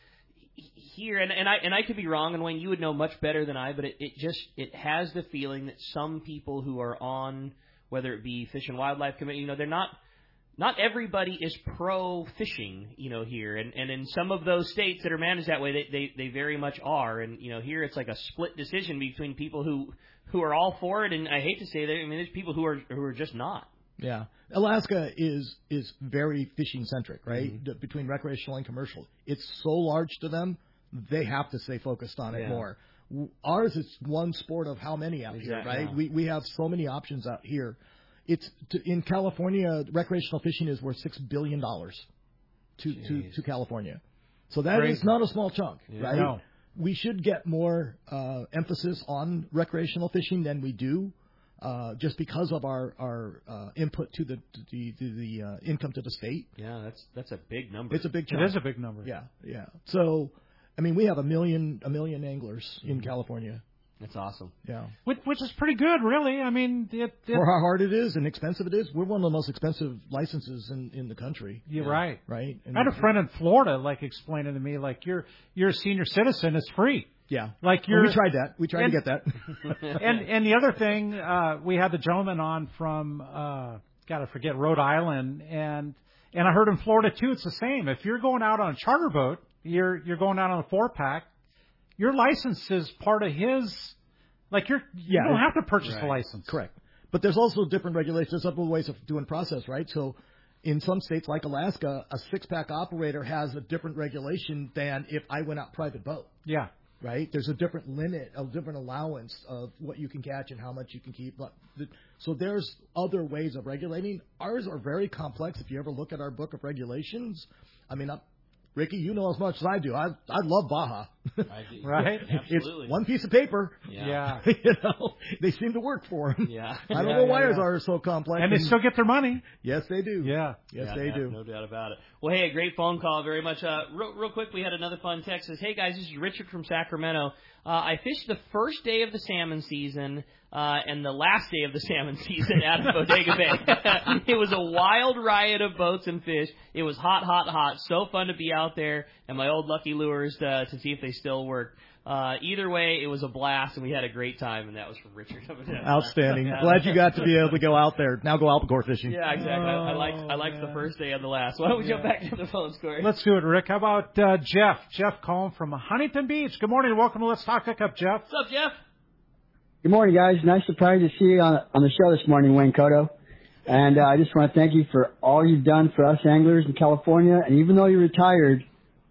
here. And, and I and I could be wrong, and Wayne, you would know much better than I, but it, it just it has the feeling that some people who are on, whether it be Fish and Wildlife Committee, you know, they're not not everybody is pro fishing, you know, here. And, and in some of those states that are managed that way, they, they, they very much are. And, you know, here it's like a split decision between people who who are all for it, and I hate to say that, I mean, there's people who are who are just not. Yeah. Alaska is is very fishing centric, right? Mm-hmm. Between recreational and commercial. It's so large to them, they have to stay focused on it Yeah. more. Ours is one sport of how many out Exactly. here, right? Yeah. We we have so many options out here. It's to, in California, recreational fishing is worth six billion dollars to, to to California. So that Crazy. is not a small chunk, Yeah. right? No. We should get more uh, emphasis on recreational fishing than we do. Uh, just because of our our uh, input to the to the, to the uh, income to the state. Yeah, that's that's a big number. It's a big chunk. It is a big number. Yeah, yeah. So, I mean, we have a million a million anglers in Mm-hmm. California. That's awesome. Yeah. Which, which is pretty good, really. I mean, it, it, For how hard it is and expensive it is, we're one of the most expensive licenses in, in the country. you're Yeah. right. Right? And I had a friend in Florida, like, explaining to me, like, you're you're a senior citizen, it's free. Yeah. Like Well, you're. we tried that. We tried and, to get that. and and the other thing, uh, we had the gentleman on from, uh, gotta forget, Rhode Island, and and I heard in Florida too, it's the same. If you're going out on a charter boat, you're you're going out on a four pack, your license is part of his. Like you're, you Yeah, don't have to purchase right. a license. Correct. But there's also different regulations. There's other ways of doing process, right? So in some states like Alaska, a six-pack operator has a different regulation than if I went out private boat, Yeah. right? There's a different limit, a different allowance of what you can catch and how much you can keep. But the, so there's other ways of regulating. Ours are very complex. If you ever look at our book of regulations, I mean, I, Ricky, you know as much as I do. I I love Baja. I do. Right? Absolutely. It's one piece of paper. Yeah. Yeah. you know, they seem to work for them. Yeah. I don't Yeah, know yeah, why yeah. ours are so complex. And they still get their money. yes, they do. Yeah. Yes, Yeah, they yeah, do. No doubt about it. Well, hey, a great phone call. Very much. Uh, real, real quick, we had another fun text. Says, hey, guys, this is Richard from Sacramento. Uh, I fished the first day of the salmon season uh, and the last day of the salmon season out of Bodega Bay. It was a wild riot of boats and fish. It was hot, hot, hot. So fun to be out there and my old Lucky Lures uh, to see if they still work. Uh, either way, it was a blast, and we had a great time, and that was from Richard. Outstanding. Yeah. Glad you got to be able to go out there. Now go albacore fishing. Yeah, exactly. I, I liked I liked Oh, the first day and the last. Why don't we jump Yeah. back to the phone, Corey? Let's do it, Rick. How about uh, Jeff? Jeff calling from Huntington Beach. Good morning and welcome to Let's Talk Hookup, Jeff. What's up, Jeff? Good morning, guys. Nice surprise to see you on, on the show this morning, Wayne Cotto. And uh, I just want to thank you for all you've done for us anglers in California. And even though you're retired,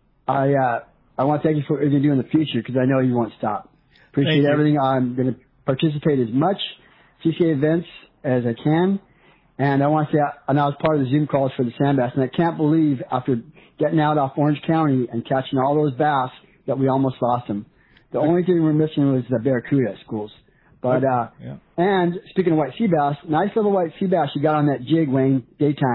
I uh, I want to thank you for what you're going to do in the future because I know you won't stop. Appreciate Thank you. everything. I'm going to participate as much C C A events as I can. And I want to say, I, and I was part of the Zoom calls for the sand bass, and I can't believe after getting out off Orange County and catching all those bass that we almost lost them. The only thing we're missing was the Barracuda schools. But, uh, Yeah. and speaking of white sea bass, nice little white sea bass you got on that jig, Wayne, daytime.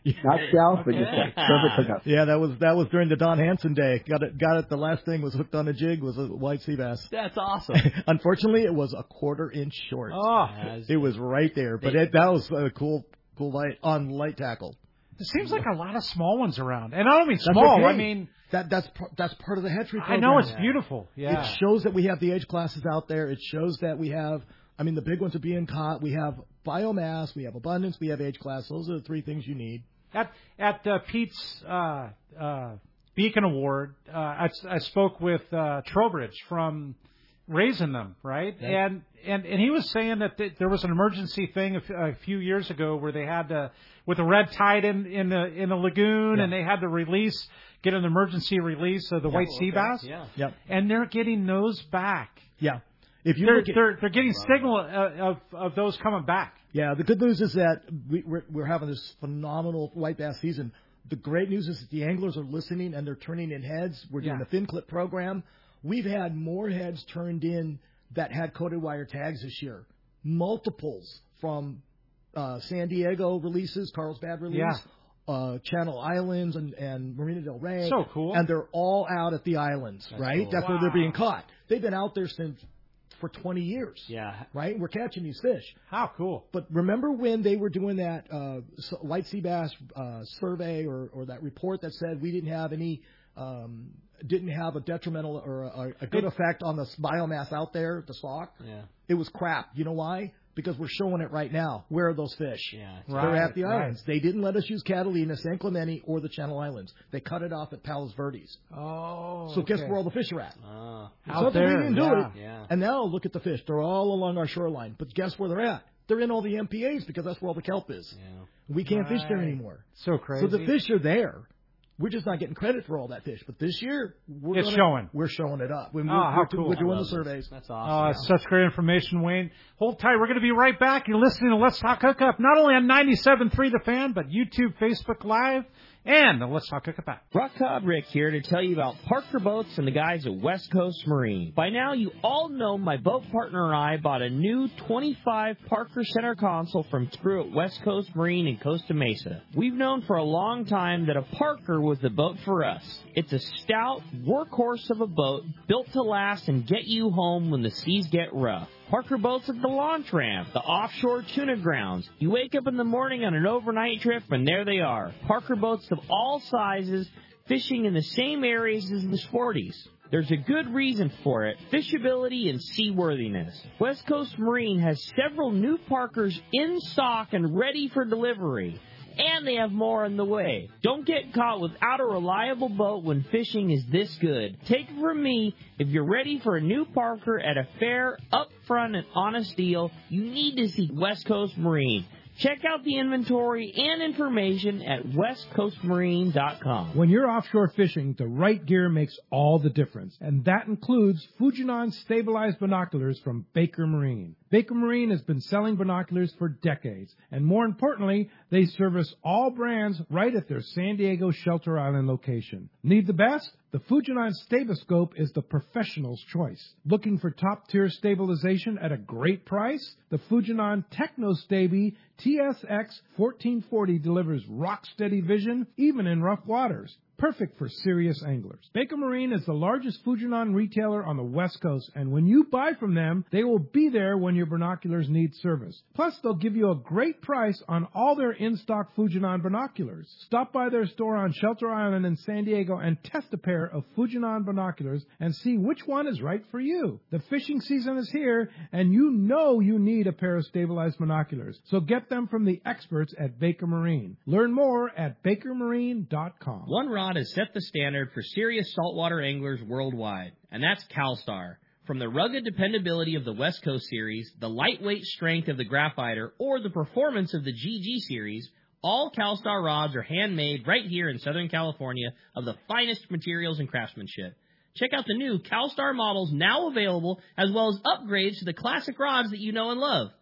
Not shelf, but just a perfect hookup. Yeah, that was that was during the Don Hansen day. Got it. Got it. The last thing was hooked on a jig was a white sea bass. That's awesome. Unfortunately, it was a quarter inch short. Oh, it was right there. But it, that was a cool, cool light on light tackle. It seems like a lot of small ones around, and I don't mean That's small. okay. I mean that that's that's part of the hatchery I program. know it's beautiful. Yeah, it shows that we have the age classes out there. It shows that we have. I mean, the big ones are being caught. We have biomass. We have abundance. We have age class. Those are the three things you need. At at uh, Pete's uh, uh, Beacon Award, uh, I, I spoke with uh, Trowbridge from Raising Them, right? Yeah. And and and he was saying that th- there was an emergency thing a, f- a few years ago where they had to, with the red tide in in the in the lagoon, yeah. and they had to release, get an emergency release of the yeah, white well, sea okay. bass. Yeah. Yep. And they're getting those back. Yeah. If you they're look at, they're, they're getting signal uh, of of those coming back. Yeah, the good news is that we, we're, we're having this phenomenal white bass season. The great news is that the anglers are listening and they're turning in heads. We're doing Yeah. the fin clip program. We've had more heads turned in that had coated wire tags this year. Multiples from uh, San Diego releases, Carlsbad release, Yeah. uh, Channel Islands, and, and Marina del Rey. So cool. And they're all out at the islands, That's right? cool. That's where Wow. they're being caught. They've been out there since for twenty years. Yeah. Right? We're catching these fish. How cool. But remember when they were doing that uh, white sea bass uh, survey or, or that report that said we didn't have any, um, didn't have a detrimental or a, a good effect on the biomass out there, the stock? Yeah. It was crap. You know why? Because we're showing it right now. Where are those fish? Yeah. They're Right, at the right. islands. They didn't let us use Catalina, San Clemente, or the Channel Islands. They cut it off at Palos Verdes. Oh. So guess okay. where all the fish are at? Ah. It's Out not that there, we didn't do yeah. it. Yeah. And now look at the fish. They're all along our shoreline. But guess where they're at? They're in all the M P As because that's where all the kelp is. Yeah. We can't fish there Right. anymore. So crazy. So the fish are there. We're just not getting credit for all that fish. But this year, we're It's gonna, showing. We're showing it up. We're, Oh, we're, how we're, cool. we're I doing the love surveys. That's Oh, awesome. it's such great information, Wayne. Hold tight. We're going to be right back. You're listening to Let's Talk Hookup, not only on ninety-seven point three The Fan, but YouTube, Facebook Live, and the Let's Talk Hookup app. Rock Cod Rick here to tell you about Parker Boats and the guys at West Coast Marine. By now, you all know my boat partner and I bought a new twenty-five Parker center console from crew at West Coast Marine in Costa Mesa. We've known for a long time that a Parker was the boat for us. It's a stout workhorse of a boat built to last and get you home when the seas get rough. Parker Boats at the launch ramp, the offshore tuna grounds. You wake up in the morning on an overnight trip, and there they are. Parker Boats of all sizes, fishing in the same areas as the Sporties. There's a good reason for it, fishability and seaworthiness. West Coast Marine has several new Parkers in stock and ready for delivery. And they have more on the way. Don't get caught without a reliable boat when fishing is this good. Take it from me, if you're ready for a new Parker at a fair, upfront, and honest deal, you need to see West Coast Marine. Check out the inventory and information at west coast marine dot com. When you're offshore fishing, the right gear makes all the difference, and that includes Fujinon stabilized binoculars from Baker Marine. Baker Marine has been selling binoculars for decades, and more importantly, they service all brands right at their San Diego Shelter Island location. Need the best? The Fujinon Staboscope is the professional's choice. Looking for top-tier stabilization at a great price? The Fujinon TechnoStabi T S X fourteen forty delivers rock-steady vision even in rough waters. Perfect for serious anglers. Baker Marine is the largest Fujinon retailer on the West Coast, and when you buy from them, they will be there when your binoculars need service. Plus, they'll give you a great price on all their in-stock Fujinon binoculars. Stop by their store on Shelter Island in San Diego and test a pair of Fujinon binoculars and see which one is right for you. The fishing season is here, and you know you need a pair of stabilized binoculars. So get them from the experts at Baker Marine. Learn more at baker marine dot com. One rod has set the standard for serious saltwater anglers worldwide, and that's CalStar. From the rugged dependability of the West Coast Series, the lightweight strength of the Graphiter, or the performance of the G G Series, all CalStar rods are handmade right here in Southern California of the finest materials and craftsmanship. Check out the new CalStar models now available, as well as upgrades to the classic rods that you know and love.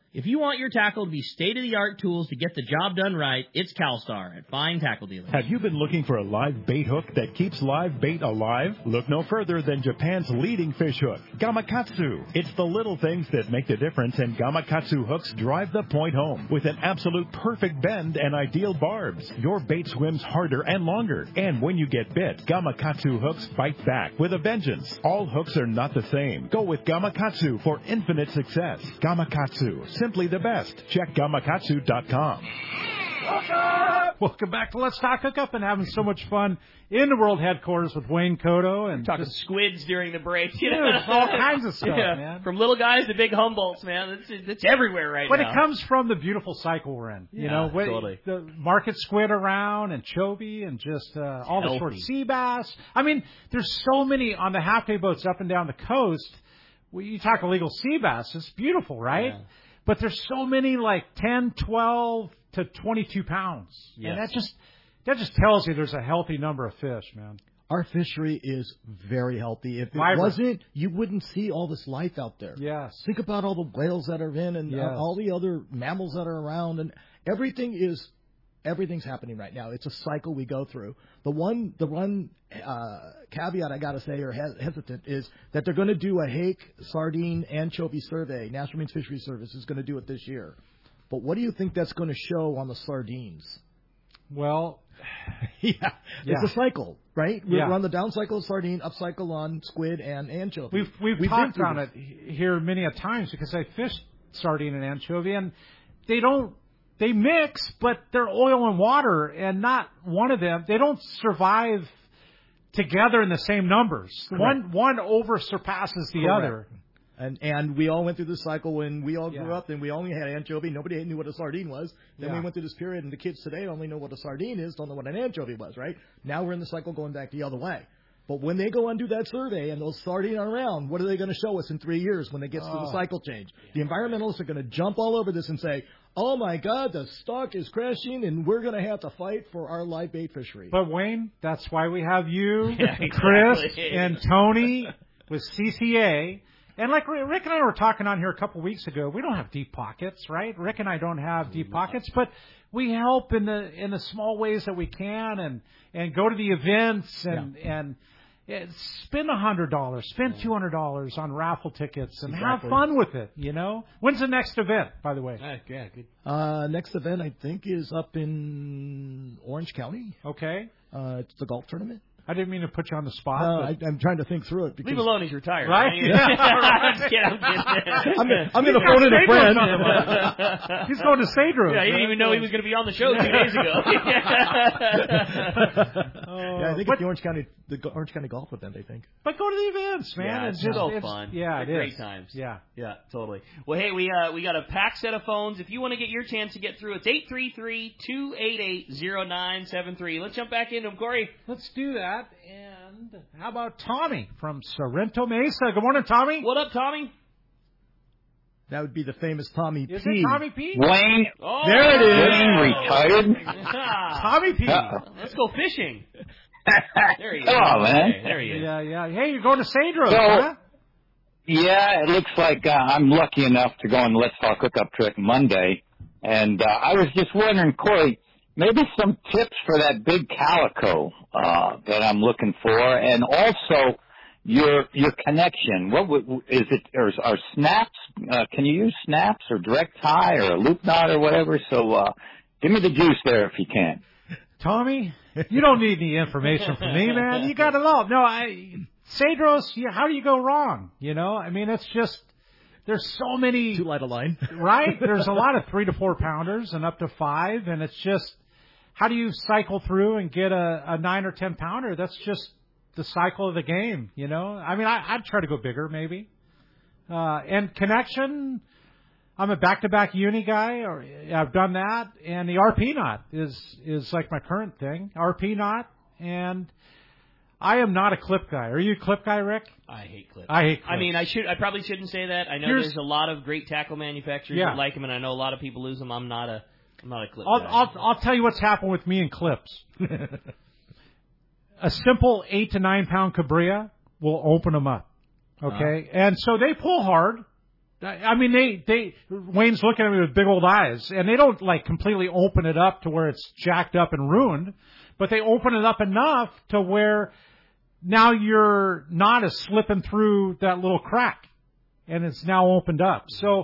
If you want your tackle to be state-of-the-art tools to get the job done right, it's CalStar at Fine Tackle Dealers. Have you been looking for a live bait hook that keeps live bait alive? Look no further than Japan's leading fish hook, Gamakatsu. It's the little things that make the difference, and Gamakatsu hooks drive the point home with an absolute perfect bend and ideal barbs. Your bait swims harder and longer, and when you get bit, Gamakatsu hooks bite back with a vengeance. All hooks are not the same. Go with Gamakatsu for infinite success. Gamakatsu, simply the best. Check gamakatsu dot com. Welcome back to Let's Talk Hookup, and having so much fun in the world headquarters with Wayne Cotto. And talking just, squids during the break. You know, all kinds of stuff, yeah. man. From little guys to big Humboldts, man. It's, it's everywhere right but now. But it comes from the beautiful cycle we're in. You yeah, know, when, totally. The market squid around, anchovy, and just uh, all Healthy. the short sea bass. I mean, there's so many on the half-day boats up and down the coast. Well, you talk illegal sea bass, it's beautiful, right? Yeah. But there's so many like ten, twelve to twenty-two pounds. Yes. And that just that just tells you there's a healthy number of fish, man. Our fishery is very healthy. If it Vibrant. wasn't, you wouldn't see all this life out there. Yes. Think about all the whales that are in and yes. uh, all the other mammals that are around, and everything is everything's happening right now. It's a cycle we go through. The one the one uh, caveat I got to say or he- hesitant is that they're going to do a hake, sardine, anchovy survey. National Marine Fisheries Service is going to do it this year. But what do you think that's going to show on the sardines? Well, yeah, yeah, it's a cycle, right? We're yeah. on the down cycle of sardine, up cycle on squid and anchovy. We've we've, we've talked on it here many a times because I fished sardine and anchovy, and they don't they mix, but they're oil and water, and not one of them. They don't survive together in the same numbers. Correct. One one over surpasses the Correct. other. And and we all went through this cycle when we all grew Yeah. up, and we only had anchovy. Nobody knew what a sardine was. Then Yeah. we went through this period, and the kids today only know what a sardine is, don't know what an anchovy was, right? Now we're in the cycle going back the other way. But when they go and do that survey and those sardine are around, what are they going to show us in three years when they get oh. to the cycle change? The environmentalists are going to jump all over this and say, oh, my God, the stock is crashing, and we're going to have to fight for our live bait fishery. But, Wayne, that's why we have you, yeah, Chris, exactly. and Tony with C C A. And like Rick and I were talking on here a couple weeks ago, we don't have deep pockets, right? Rick and I don't have deep pockets, but we help in the in the small ways that we can, and and go to the events and yeah. and yeah, spend a hundred dollars, spend two hundred dollars on raffle tickets, and exactly. have fun with it. You know, when's the next event? By the way, uh, yeah, good. Uh, next event I think is up in Orange County. Okay, uh, it's the golf tournament. I didn't mean to put you on the spot. No, I, I'm trying to think through it. Because Leave alone, he's retired. Right? Yeah. I'm just kidding, I'm kidding. I'm, I'm going to phone in a friend. He's going to Cedros. Yeah, he didn't even know he was going to be on the show two days ago. oh, yeah, I think but, it's the Orange County, the Orange County golf event, I think. But go to the events, man. Yeah, it's, it's just so it's, fun. Yeah, it They're is. Great times. Yeah. Yeah, totally. Well, hey, we uh, we got a packed set of phones. If you want to get your chance to get through, it's eight three three, two eight eight, zero nine seven three. Let's jump back into them, Corey. Let's do that. And how about Tommy from Sorrento Mesa? Good morning, Tommy. What up, Tommy? That would be the famous Tommy Is P. it Tommy P? Wayne. Oh, there it is. Wayne retired. Tommy P. Uh-oh. Let's go fishing. There he is. Come on, man. Okay, there he is. Yeah, yeah. Hey, you're going to Cedros, So, huh? Yeah, it looks like uh, I'm lucky enough to go on the Let's Talk Hookup trip Monday. And uh, I was just wondering, Corey, maybe some tips for that big calico uh, that I'm looking for, and also your your connection. What would, is it? Or are snaps? Uh, can you use snaps or direct tie or a loop knot or whatever? So uh, give me the juice there if you can. Tommy, you don't need any information from me, man. You got it all. No, I Cedros. Yeah, how do you go wrong? You know, I mean, it's just there's so many. Too light a line, right? There's a lot of three to four pounders and up to five, and it's just. How do you cycle through and get a, a nine or ten pounder? That's just the cycle of the game, you know. I mean, I, I'd try to go bigger, maybe. Uh, and connection, I'm a back-to-back uni guy, or I've done that. And the R P knot is is like my current thing, R P knot. And I am not a clip guy. Are you a clip guy, Rick? I hate clips. I hate clips. I mean, I should. I probably shouldn't say that. I know Here's, there's a lot of great tackle manufacturers yeah. that like them, and I know a lot of people lose them. I'm not a. I'm not a clip I'll, guy. I'll, I'll tell you what's happened with me in clips. A simple eight to nine pound cabria will open them up. Okay. Uh, and so they pull hard I mean, they, they, Wayne's looking at me with big old eyes, and they don't, like, completely open it up to where it's jacked up and ruined, but they open it up enough to where now your knot is slipping through that little crack, and it's now opened up. So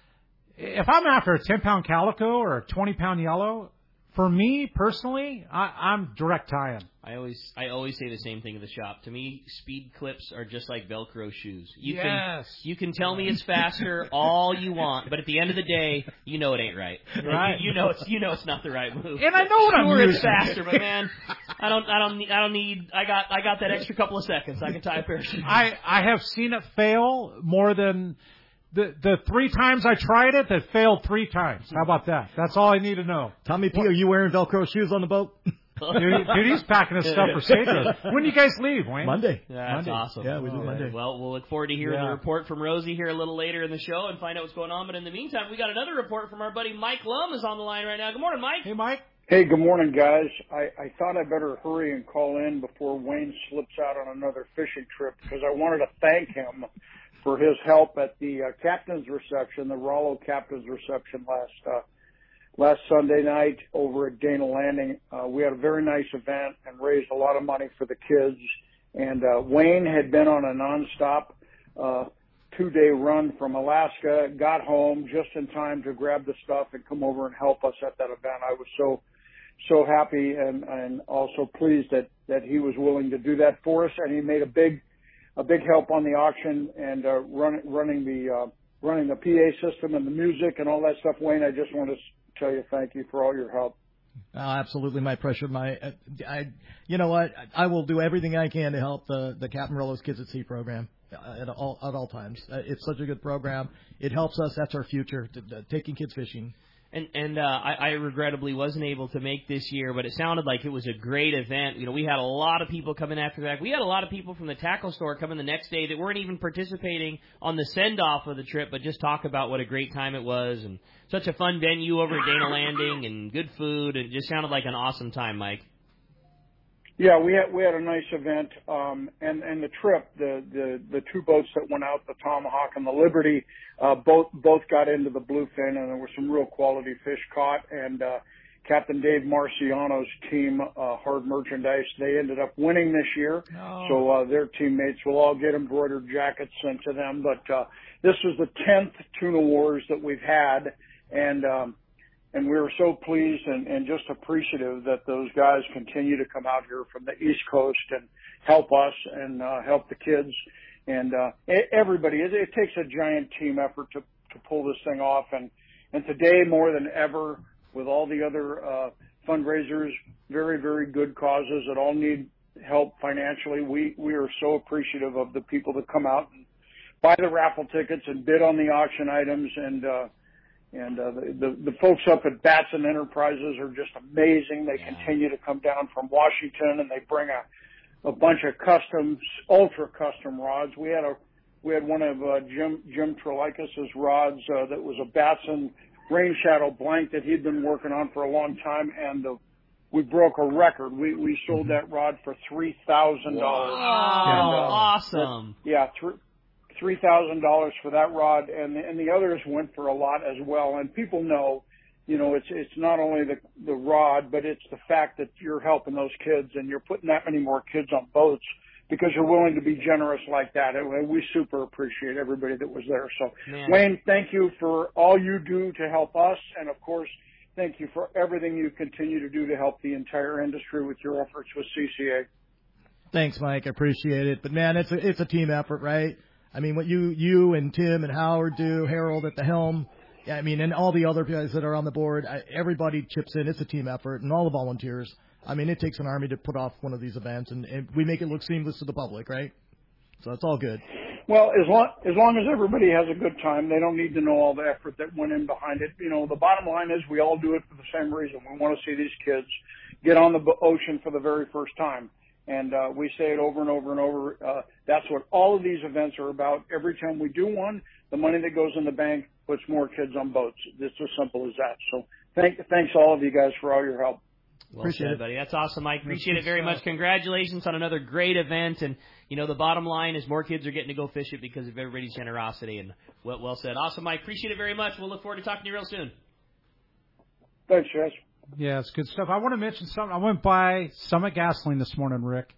if I'm after a ten-pound calico or a twenty-pound yellow, for me, personally, I, I'm direct tying. I always I always say the same thing in the shop. To me, speed clips are just like Velcro shoes. You yes. can you can tell me it's faster all you want, but at the end of the day, you know it ain't right. Right. You, you know it's you know it's not the right move. And I know what sure I'm it's using. faster, but man, I don't I don't need I don't need I got I got that extra couple of seconds. I can tie a pair of shoes. I I have seen it fail more than the the three times I tried it. That failed three times. How about that? That's all I need to know. Tommy P, are you wearing Velcro shoes on the boat? Dude, dude, he's packing his stuff for Satan. When do you guys leave, Wayne? Monday. Yeah, that's Monday. awesome. Yeah, we do All Monday. right. Well, we'll look forward to hearing Yeah. the report from Rosie here a little later in the show and find out what's going on. But in the meantime, we got another report from our buddy Mike Lum is on the line right now. Good morning, Mike. Hey, Mike. Hey, good morning, guys. I, I thought I better hurry and call in before Wayne slips out on another fishing trip because I wanted to thank him for his help at the uh, captain's reception, the Rollo captain's reception last uh, last Sunday night over at Dana Landing. Uh, we had a very nice event and raised a lot of money for the kids. And uh, Wayne had been on a nonstop uh, two-day run from Alaska, got home just in time to grab the stuff and come over and help us at that event. I was so so happy and, and also pleased that, that he was willing to do that for us, and he made a big a big help on the auction and uh, run, running the uh, running the P A system and the music and all that stuff. Wayne, I just want to tell you thank you for all your help. Oh, absolutely, my pressure. My, uh, I, you know what? I will do everything I can to help the the Captain Rollo's Kids at Sea program uh, at all at all times. Uh, it's such a good program. It helps us. That's our future. To, to, taking kids fishing. And and uh, I, I regrettably wasn't able to make this year, but it sounded like it was a great event. You know, we had a lot of people coming after that. We had a lot of people from the tackle store coming the next day that weren't even participating on the send-off of the trip, but just talk about what a great time it was and such a fun venue over at Dana Landing and good food. It just sounded like an awesome time, Mike. Yeah, we had we had a nice event, um, and and the trip, the the the two boats that went out, the Tomahawk and the Liberty, uh, both both got into the bluefin, and there were some real quality fish caught. And uh, Captain Dave Marciano's team, uh, Hard Merchandise, they ended up winning this year. Oh. So uh, their teammates will all get embroidered jackets sent to them. But uh, this was the tenth Tuna Wars that we've had, and um, And we were so pleased and, and just appreciative that those guys continue to come out here from the East Coast and help us and uh, help the kids and uh, everybody. It, it takes a giant team effort to, to pull this thing off. And, and today, more than ever, with all the other uh, fundraisers, very, very good causes that all need help financially, we, we are so appreciative of the people that come out and buy the raffle tickets and bid on the auction items. And uh, And uh, the, the the folks up at Batson Enterprises are just amazing. They yeah. continue to come down from Washington, and they bring a a bunch of custom, ultra custom rods. We had a we had one of uh, Jim Jim Trelakis's rods uh, that was a Batson Rain Shadow blank that he'd been working on for a long time, and the, we broke a record. We we sold that rod for three thousand dollars. Wow! And, uh, awesome. That, yeah. Th- three thousand dollars for that rod, and the, and the others went for a lot as well. And people know, you know, it's it's not only the the rod, but it's the fact that you're helping those kids and you're putting that many more kids on boats because you're willing to be generous like that. And we super appreciate everybody that was there. So, Man. Wayne, thank you for all you do to help us, and of course, thank you for everything you continue to do to help the entire industry with your efforts with C C A. Thanks, Mike. I appreciate it. But man, it's a it's a team effort, right? I mean, what you you and Tim and Howard do, Harold at the helm, I mean, and all the other guys that are on the board, I, everybody chips in. It's a team effort, and all the volunteers. I mean, it takes an army to put off one of these events, and, and we make it look seamless to the public, right? So it's all good. Well, as long, as long as everybody has a good time, they don't need to know all the effort that went in behind it. You know, the bottom line is we all do it for the same reason. We want to see these kids get on the ocean for the very first time. And uh, we say it over and over and over. Uh, that's what all of these events are about. Every time we do one, the money that goes in the bank puts more kids on boats. It's as simple as that. So thank, thanks all of you guys for all your help. Well Appreciate said, it. buddy. That's awesome, Mike. Appreciate That's it very good much. stuff. Congratulations on another great event. And, you know, the bottom line is more kids are getting to go fish it because of everybody's generosity. And well, well said. Awesome, Mike. Appreciate it very much. We'll look forward to talking to you real soon. Thanks, Jess. Yeah, it's good stuff. I want to mention something. I went by Summit Gasoline this morning, Rick.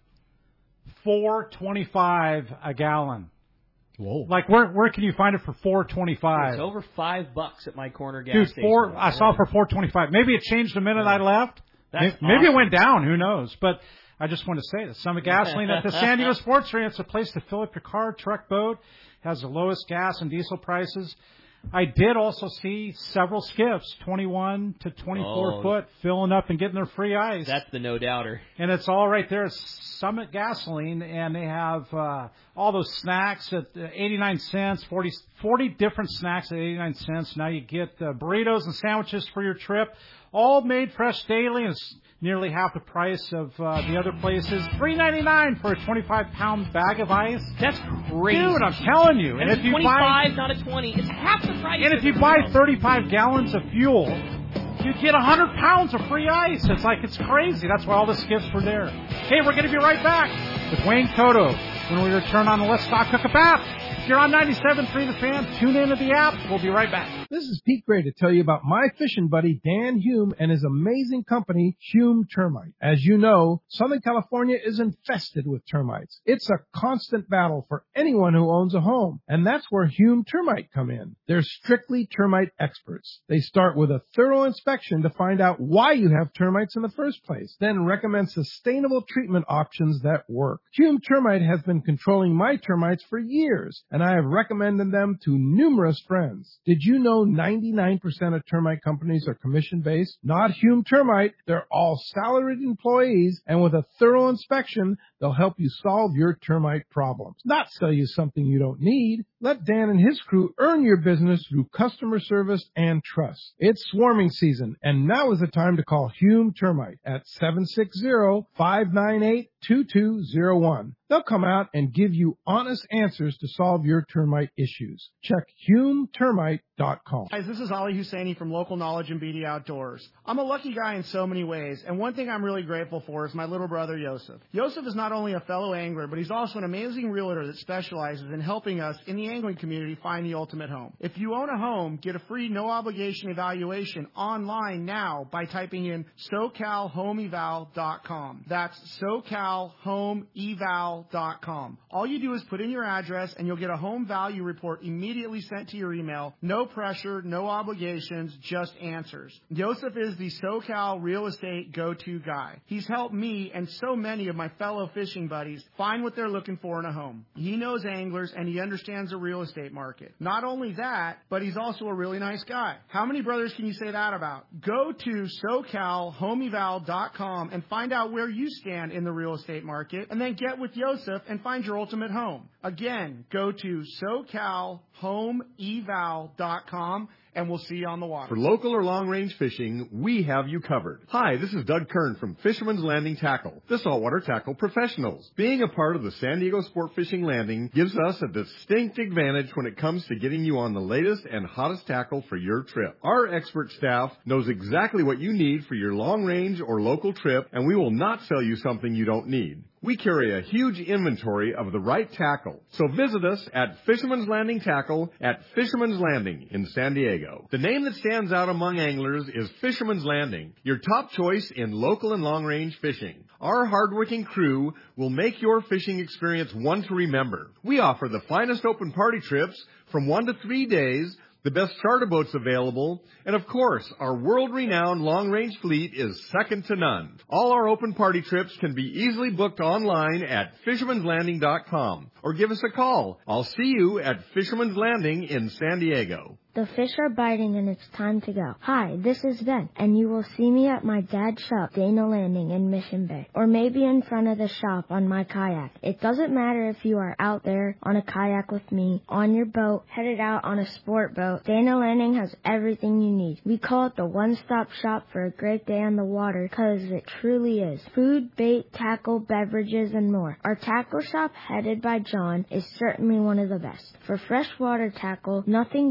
four twenty-five a gallon. Whoa! Like where where can you find it for four twenty-five? It's over five bucks at my corner gas Dude, station. four. I saw it for four twenty-five. Maybe it changed the minute Yeah. I left. That's maybe, maybe it awesome. went down. Who knows? But I just want to say that Summit Gasoline at the San Diego Sports Arena. It's a place to fill up your car, truck, boat. Has the lowest gas and diesel prices. I did also see several skiffs, twenty-one to twenty-four Oh. foot, filling up and getting their free ice. That's the no doubter. And it's all right there at Summit Gasoline, and they have uh, all those snacks at uh, eighty-nine cents, forty, forty different snacks at eighty-nine cents. Now you get uh, burritos and sandwiches for your trip, all made fresh daily, and it's nearly half the price of uh, the other places. three ninety-nine for a twenty-five pound bag of ice. That's crazy. Dude, I'm telling you. And, And it's if you buy twenty-five, not a twenty. It's half the price. and of if you everything buy else. thirty-five gallons of fuel, you get one hundred pounds of free ice. It's like, it's crazy. That's why all the skiffs were there. Hey, we're going to be right back with Wayne Cotto when we return on the Let's Talk Hookup app. If you're on ninety-seven point three The Fan, tune into the app. We'll be right back. This is Pete Gray to tell you about my fishing buddy Dan Hume and his amazing company, Hume Termite. As you know, Southern California is infested with termites. It's a constant battle for anyone who owns a home, and that's where Hume Termite come in. They're strictly termite experts. They start with a thorough inspection to find out why you have termites in the first place, then recommend sustainable treatment options that work. Hume Termite has been controlling my termites for years, and I have recommended them to numerous friends. Did you know ninety-nine percent of termite companies are commission-based? Not Hume Termite. They're all salaried employees, and with a thorough inspection, they'll help you solve your termite problems. Not sell you something you don't need. Let Dan and his crew earn your business through customer service and trust. It's swarming season, and now is the time to call Hume Termite at seven six zero, five nine eight, two two zero one. They'll come out and give you honest answers to solve your termite issues. Check hume termite dot com. Guys, this is Ali Husseini from Local Knowledge and B D Outdoors. I'm a lucky guy in so many ways, and one thing I'm really grateful for is my little brother, Yosef. Yosef is not only a fellow angler, but he's also an amazing realtor that specializes in helping us in the angling community find the ultimate home. If you own a home, get a free no-obligation evaluation online now by typing in so cal home eval dot com. That's so cal home eval dot com. All you do is put in your address, and you'll get a home value report immediately sent to your email. No pressure, no obligations, just answers. Yosef is the SoCal real estate go-to guy. He's helped me and so many of my fellow fishing buddies find what they're looking for in a home. He knows anglers and he understands the real estate market. Not only that, but he's also a really nice guy. How many brothers can you say that about? Go to so cal home eval dot com and find out where you stand in the real estate market, and then get with Yosef and find your ultimate home. Again, go to so cal home eval dot com and we'll see you on the water. For local or long-range fishing, we have you covered. Hi, this is Doug Kern from Fisherman's Landing Tackle, the saltwater tackle professionals. Being a part of the San Diego Sport Fishing Landing gives us a distinct advantage when it comes to getting you on the latest and hottest tackle for your trip. Our expert staff knows exactly what you need for your long-range or local trip, and we will not sell you something you don't need. We carry a huge inventory of the right tackle. So visit us at Fisherman's Landing Tackle at Fisherman's Landing in San Diego. The name that stands out among anglers is Fisherman's Landing, your top choice in local and long-range fishing. Our hardworking crew will make your fishing experience one to remember. We offer the finest open party trips from one to three days, the best charter boats available, and of course, our world-renowned long-range fleet is second to none. All our open party trips can be easily booked online at fishermans landing dot com or give us a call. I'll see you at Fisherman's Landing in San Diego. The fish are biting and it's time to go. Hi, this is Ben, and you will see me at my dad's shop, Dana Landing in Mission Bay, or maybe in front of the shop on my kayak. It doesn't matter if you are out there on a kayak with me, on your boat, headed out on a sport boat. Dana Landing has everything you need. We call it the one-stop shop for a great day on the water because it truly is. Food, bait, tackle, beverages, and more. Our tackle shop, headed by John, is certainly one of the best. For freshwater tackle, nothing beats East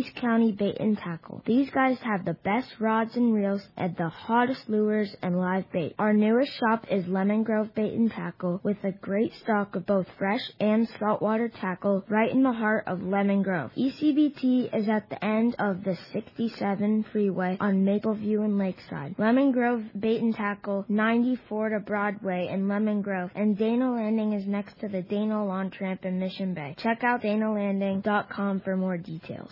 East County Bait and Tackle. These guys have the best rods and reels and the hottest lures and live bait. Our newest shop is Lemon Grove Bait and Tackle with a great stock of both fresh and saltwater tackle right in the heart of Lemon Grove. E C B T is at the end of the sixty-seven freeway on Mapleview and Lakeside. Lemon Grove Bait and Tackle, ninety-four to Broadway in Lemon Grove, and Dana Landing is next to the Dana Lawn Tramp in Mission Bay. Check out dana landing dot com for more details.